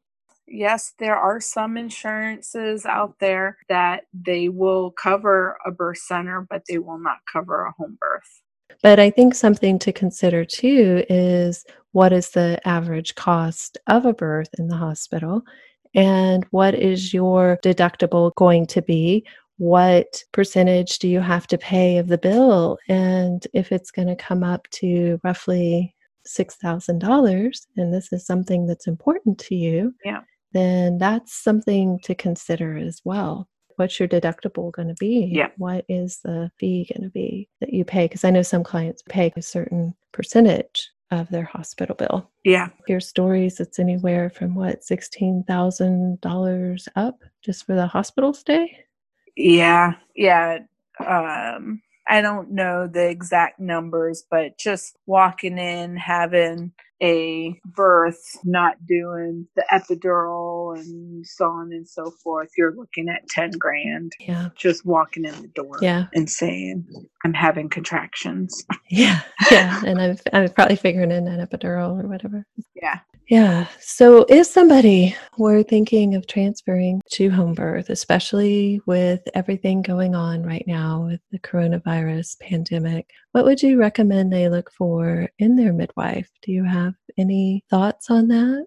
yes, there are some insurances out there that they will cover a birth center, but they will not cover a home birth. But I think something to consider too is what is the average cost of a birth in the hospital, and what is your deductible going to be? What percentage do you have to pay of the bill? And if it's going to come up to roughly six thousand dollars, and this is something that's important to you, Yeah. then that's something to consider as well. What's your deductible going to be? Yeah. What is the fee going to be that you pay? Because I know some clients pay a certain percentage of their hospital bill. Yeah. Your stories, it's anywhere from what, sixteen thousand dollars up just for the hospital stay? Yeah. Yeah. Um, I don't know the exact numbers, but just walking in, having a birth, not doing the epidural and so on and so forth, you're looking at ten grand. Yeah. Just walking in the door Yeah. and saying, I'm having contractions. Yeah. Yeah. And I'm, I'm probably figuring in an epidural or whatever. Yeah. Yeah. So if somebody were thinking of transferring to home birth, especially with everything going on right now with the coronavirus pandemic, what would you recommend they look for in their midwife? Do you have any thoughts on that?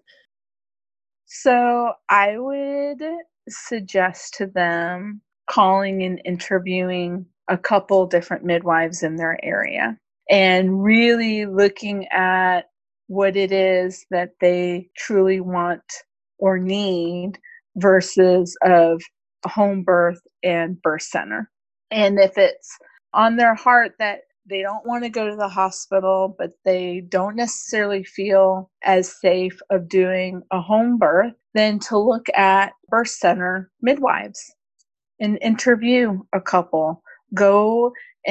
So I would suggest to them calling and interviewing a couple different midwives in their area and really looking at what it is that they truly want or need versus of a home birth and birth center. And if it's on their heart that they don't want to go to the hospital, but they don't necessarily feel as safe of doing a home birth, then to look at birth center midwives and interview a couple. Go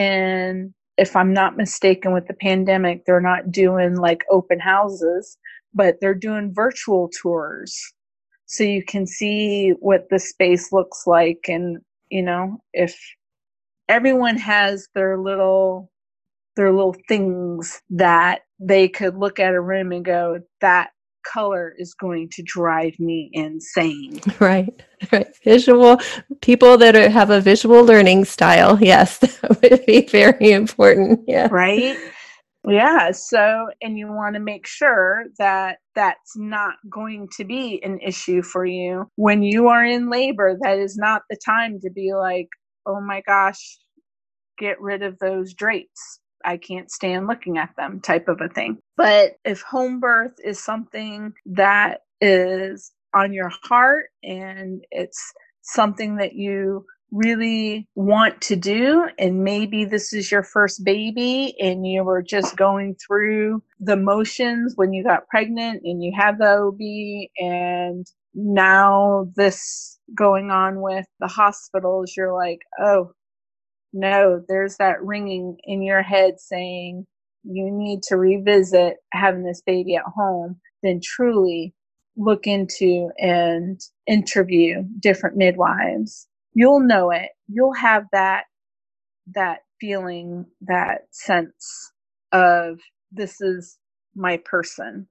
and, if I'm not mistaken with the pandemic, they're not doing like open houses, but they're doing virtual tours. So you can see what the space looks like. And, you know, if everyone has their little their little things that they could look at a room and go, that color is going to drive me insane. Right, right. Visual people that are, have a visual learning style. Yes, that would be very important. Yeah. Right? Yeah. So, and you want to make sure that that's not going to be an issue for you when you are in labor. That is not the time to be like, oh my gosh, get rid of those drapes. I can't stand looking at them, type of a thing. But if home birth is something that is on your heart and it's something that you really want to do, and maybe this is your first baby and you were just going through the motions when you got pregnant and you had the O B, and now this going on with the hospitals, you're like, oh, no, there's that ringing in your head saying you need to revisit having this baby at home, then truly look into and interview different midwives. You'll know it. You'll have that that feeling, that sense of, this is my person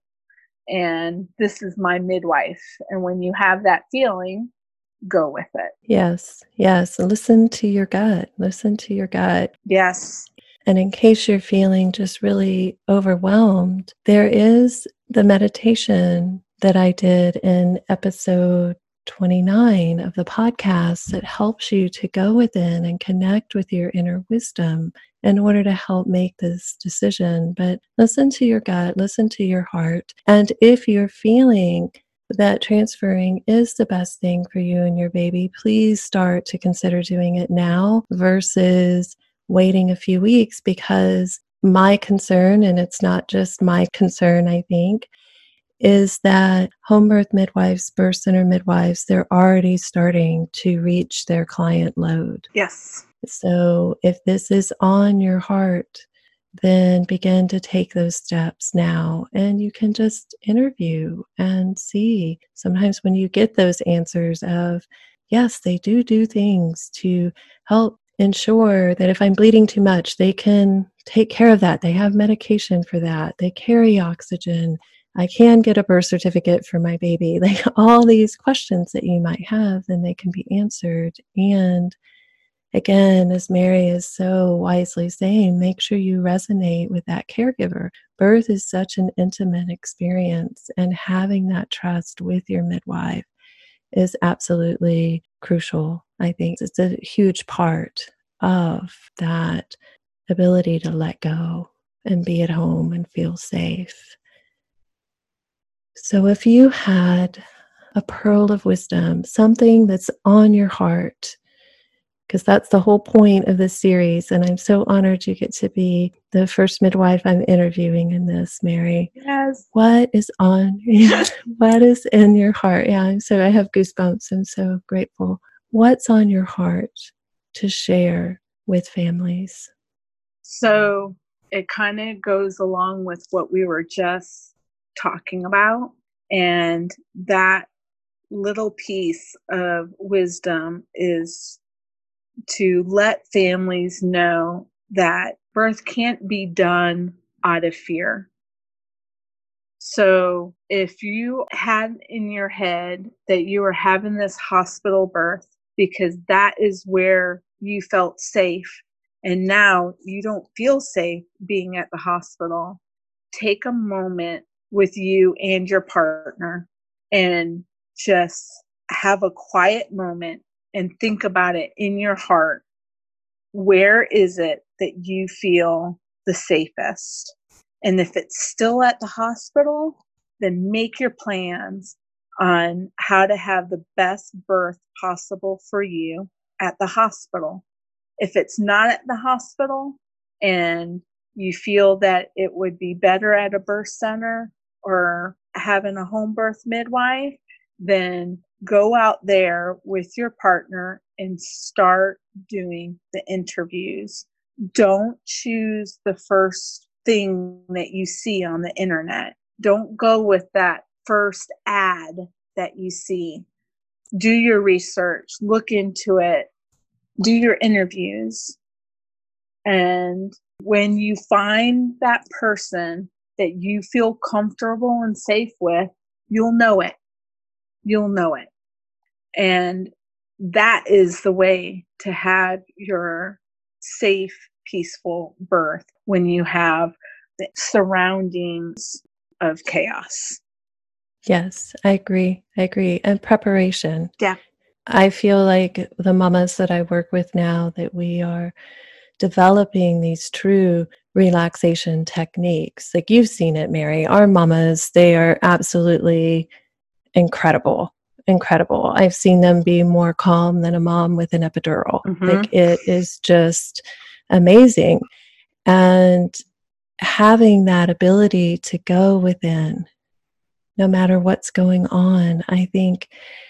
and this is my midwife. And when you have that feeling, go with it. Yes, yes. Listen to your gut. Listen to your gut. Yes. And in case you're feeling just really overwhelmed, there is the meditation that I did in episode twenty-nine of the podcast that helps you to go within and connect with your inner wisdom in order to help make this decision. But listen to your gut, listen to your heart. And if you're feeling that transferring is the best thing for you and your baby, please start to consider doing it now versus waiting a few weeks, because my concern, and it's not just my concern, I think, is that home birth midwives, birth center midwives, they're already starting to reach their client load. Yes. So if this is on your heart, then begin to take those steps now, and you can just interview and see. Sometimes when you get those answers of, yes, they do do things to help ensure that if I'm bleeding too much, they can take care of that. They have medication for that. They carry oxygen. I can get a birth certificate for my baby. Like all these questions that you might have, then they can be answered. And again, as Mary is so wisely saying, make sure you resonate with that caregiver. Birth is such an intimate experience, and having that trust with your midwife is absolutely crucial. I think it's a huge part of that ability to let go and be at home and feel safe. So if you had a pearl of wisdom, something that's on your heart, because that's the whole point of this series, and I'm so honored you get to be the first midwife I'm interviewing in this, Mary. Yes. What is on, yeah, what is in your heart? Yeah, I'm so, I have goosebumps. I'm so grateful. What's on your heart to share with families? So it kind of goes along with what we were just talking about, and that little piece of wisdom is to let families know that birth can't be done out of fear. So if you had in your head that you were having this hospital birth because that is where you felt safe, and now you don't feel safe being at the hospital, take a moment with you and your partner and just have a quiet moment and think about it in your heart. Where is it that you feel the safest? And if it's still at the hospital, then make your plans on how to have the best birth possible for you at the hospital. If it's not at the hospital and you feel that it would be better at a birth center or having a home birth midwife, then go out there with your partner and start doing the interviews. Don't choose the first thing that you see on the internet. Don't go with that first ad that you see. Do your research, look into it, do your interviews. And when you find that person that you feel comfortable and safe with, you'll know it. You'll know it. And that is the way to have your safe, peaceful birth when you have the surroundings of chaos. Yes, I agree. I agree. And preparation. Yeah. I feel like the mamas that I work with now, that we are developing these true relaxation techniques. Like you've seen it, Mary. Our mamas, they are absolutely incredible. Incredible. I've seen them be more calm than a mom with an epidural. Mm-hmm. Like it is just amazing. And having that ability to go within, no matter what's going on, I think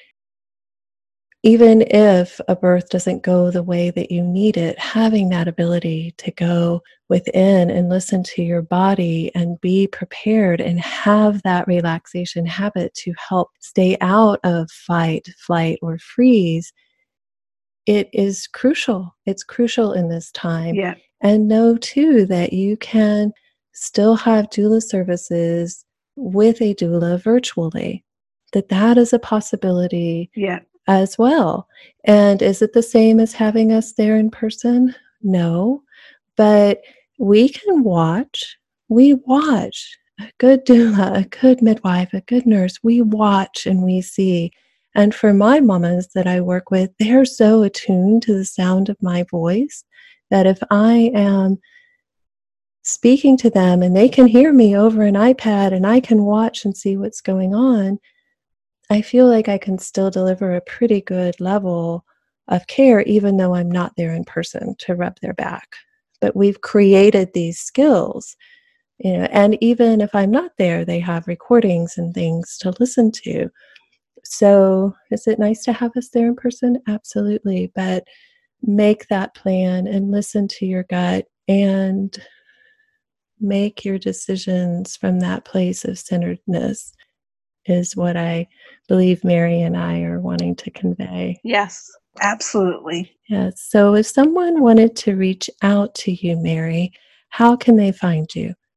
even if a birth doesn't go the way that you need it, having that ability to go within and listen to your body and be prepared and have that relaxation habit to help stay out of fight, flight, or freeze, it is crucial. It's crucial in this time. Yeah. And know too that you can still have doula services with a doula virtually, that that is a possibility. Yeah. As well. And is it the same as having us there in person? No, but we can watch. We watch a good doula, a good midwife, a good nurse. We watch and we see. And for my mamas that I work with, they're so attuned to the sound of my voice that if I am speaking to them and they can hear me over an iPad and I can watch and see what's going on, I feel like I can still deliver a pretty good level of care, even though I'm not there in person to rub their back. But we've created these skills, you know, and even if I'm not there, they have recordings and things to listen to. So is it nice to have us there in person? Absolutely. But make that plan and listen to your gut and make your decisions from that place of centeredness, is what I believe Mary and I are wanting to convey. Yes, absolutely. Yes. So if someone wanted to reach out to you, Mary, how can they find you?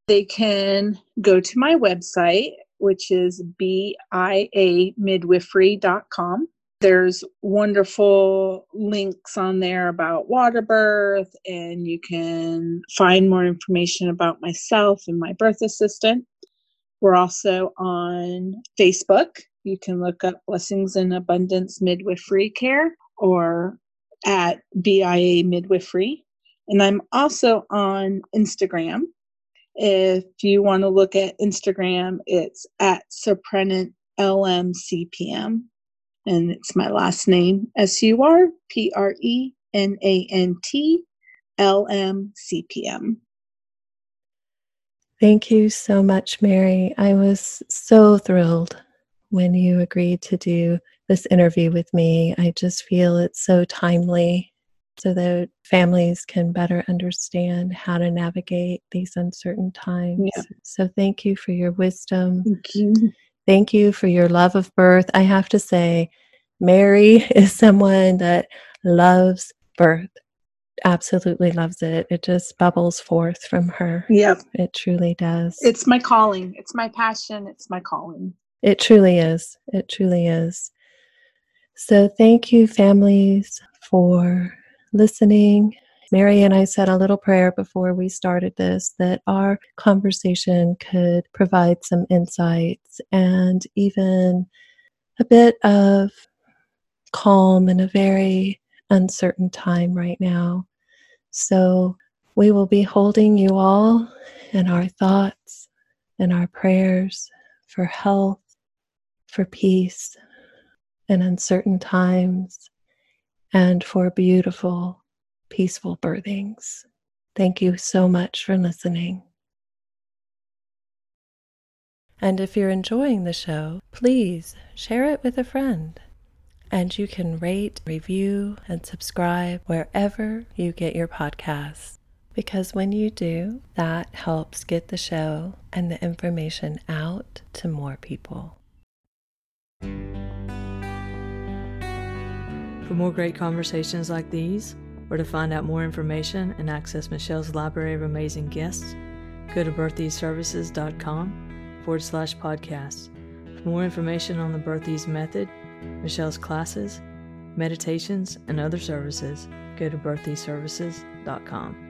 they can go to my website, which is b i a midwifery dot com. There's wonderful links on there about water birth, and you can find more information about myself and my birth assistant. We're also on Facebook. You can look up Blessings in Abundance Midwifery Care or at B I A Midwifery. And I'm also on Instagram. If you want to look at Instagram, it's at Surprenant L M C P M. And it's my last name, S U R P R E N A N T L M C P M. Thank you so much, Mary. I was so thrilled when you agreed to do this interview with me. I just feel it's so timely so that families can better understand how to navigate these uncertain times. Yeah. So thank you for your wisdom. Thank you. Thank you for your love of birth. I have to say, Mary is someone that loves birth. Absolutely loves it. It just bubbles forth from her. Yep. It truly does. It's my calling. It's my passion. It's my calling. It truly is. It truly is. So thank you, families, for listening. Mary and I said a little prayer before we started this that our conversation could provide some insights and even a bit of calm in a very uncertain time right now. So we will be holding you all in our thoughts and our prayers for health, for peace in uncertain times, and for beautiful, peaceful birthings. Thank you so much for listening. And if you're enjoying the show, please share it with a friend. And you can rate, review, and subscribe wherever you get your podcasts. Because when you do, that helps get the show and the information out to more people. For more great conversations like these, or to find out more information and access Michelle's library of amazing guests, go to birtheseservices.com forward slash podcasts. For more information on the Birthes method, Michelle's classes, meditations, and other services, go to birtheservices dot com.